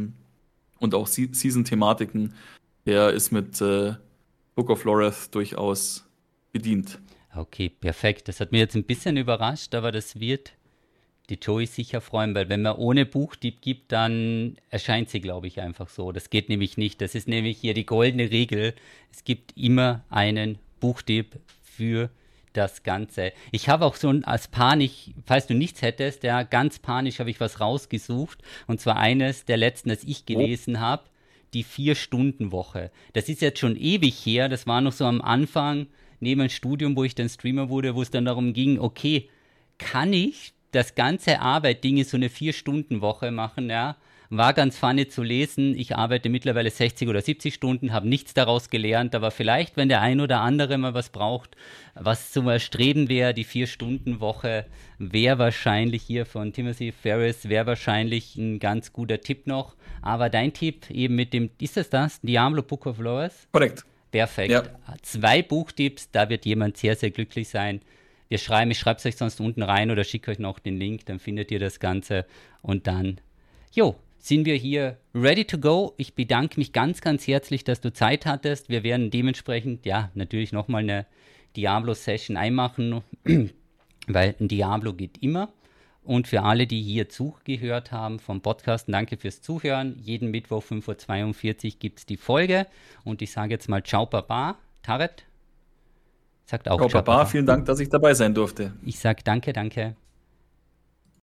und auch Season-Thematiken, der ist mit Book of Loreth durchaus bedient. Okay, perfekt. Das hat mich jetzt ein bisschen überrascht, aber das wird die Joey sicher freuen, weil wenn man ohne Buchtipp gibt, dann erscheint sie, glaube ich, einfach so. Das geht nämlich nicht. Das ist nämlich hier die goldene Regel. Es gibt immer einen Buchtipp für das Ganze. Ich habe auch so als Panik, falls du nichts hättest, ja, ganz panisch habe ich was rausgesucht. Und zwar eines der letzten, das ich gelesen habe, die 4-Stunden-Woche. Das ist jetzt schon ewig her. Das war noch so am Anfang neben dem Studium, wo ich dann Streamer wurde, wo es dann darum ging, okay, kann ich das ganze Arbeit-Dinge so eine 4-Stunden-Woche machen, ja, war ganz funny zu lesen. Ich arbeite mittlerweile 60 oder 70 Stunden, habe nichts daraus gelernt, aber vielleicht, wenn der ein oder andere mal was braucht, was zum Erstreben wäre, die 4-Stunden-Woche wäre wahrscheinlich hier von Timothy Ferris, wäre wahrscheinlich ein ganz guter Tipp noch. Aber dein Tipp eben mit dem, ist das? Diablo Book of Loreth? Korrekt. Perfekt. Ja. 2 Buchtipps, da wird jemand sehr, sehr glücklich sein. Ich schreibe es euch sonst unten rein oder schicke euch noch den Link, dann findet ihr das Ganze und dann, sind wir hier ready to go. Ich bedanke mich ganz, ganz herzlich, dass du Zeit hattest. Wir werden dementsprechend, natürlich nochmal eine Diablo-Session einmachen, weil ein Diablo geht immer. Und für alle, die hier zugehört haben vom Podcast, danke fürs Zuhören. Jeden Mittwoch 5:42 Uhr gibt es die Folge und ich sage jetzt mal Ciao Baba. Tarek? Sagt auch Ciao, Papa, vielen Dank, dass ich dabei sein durfte. Ich sage danke.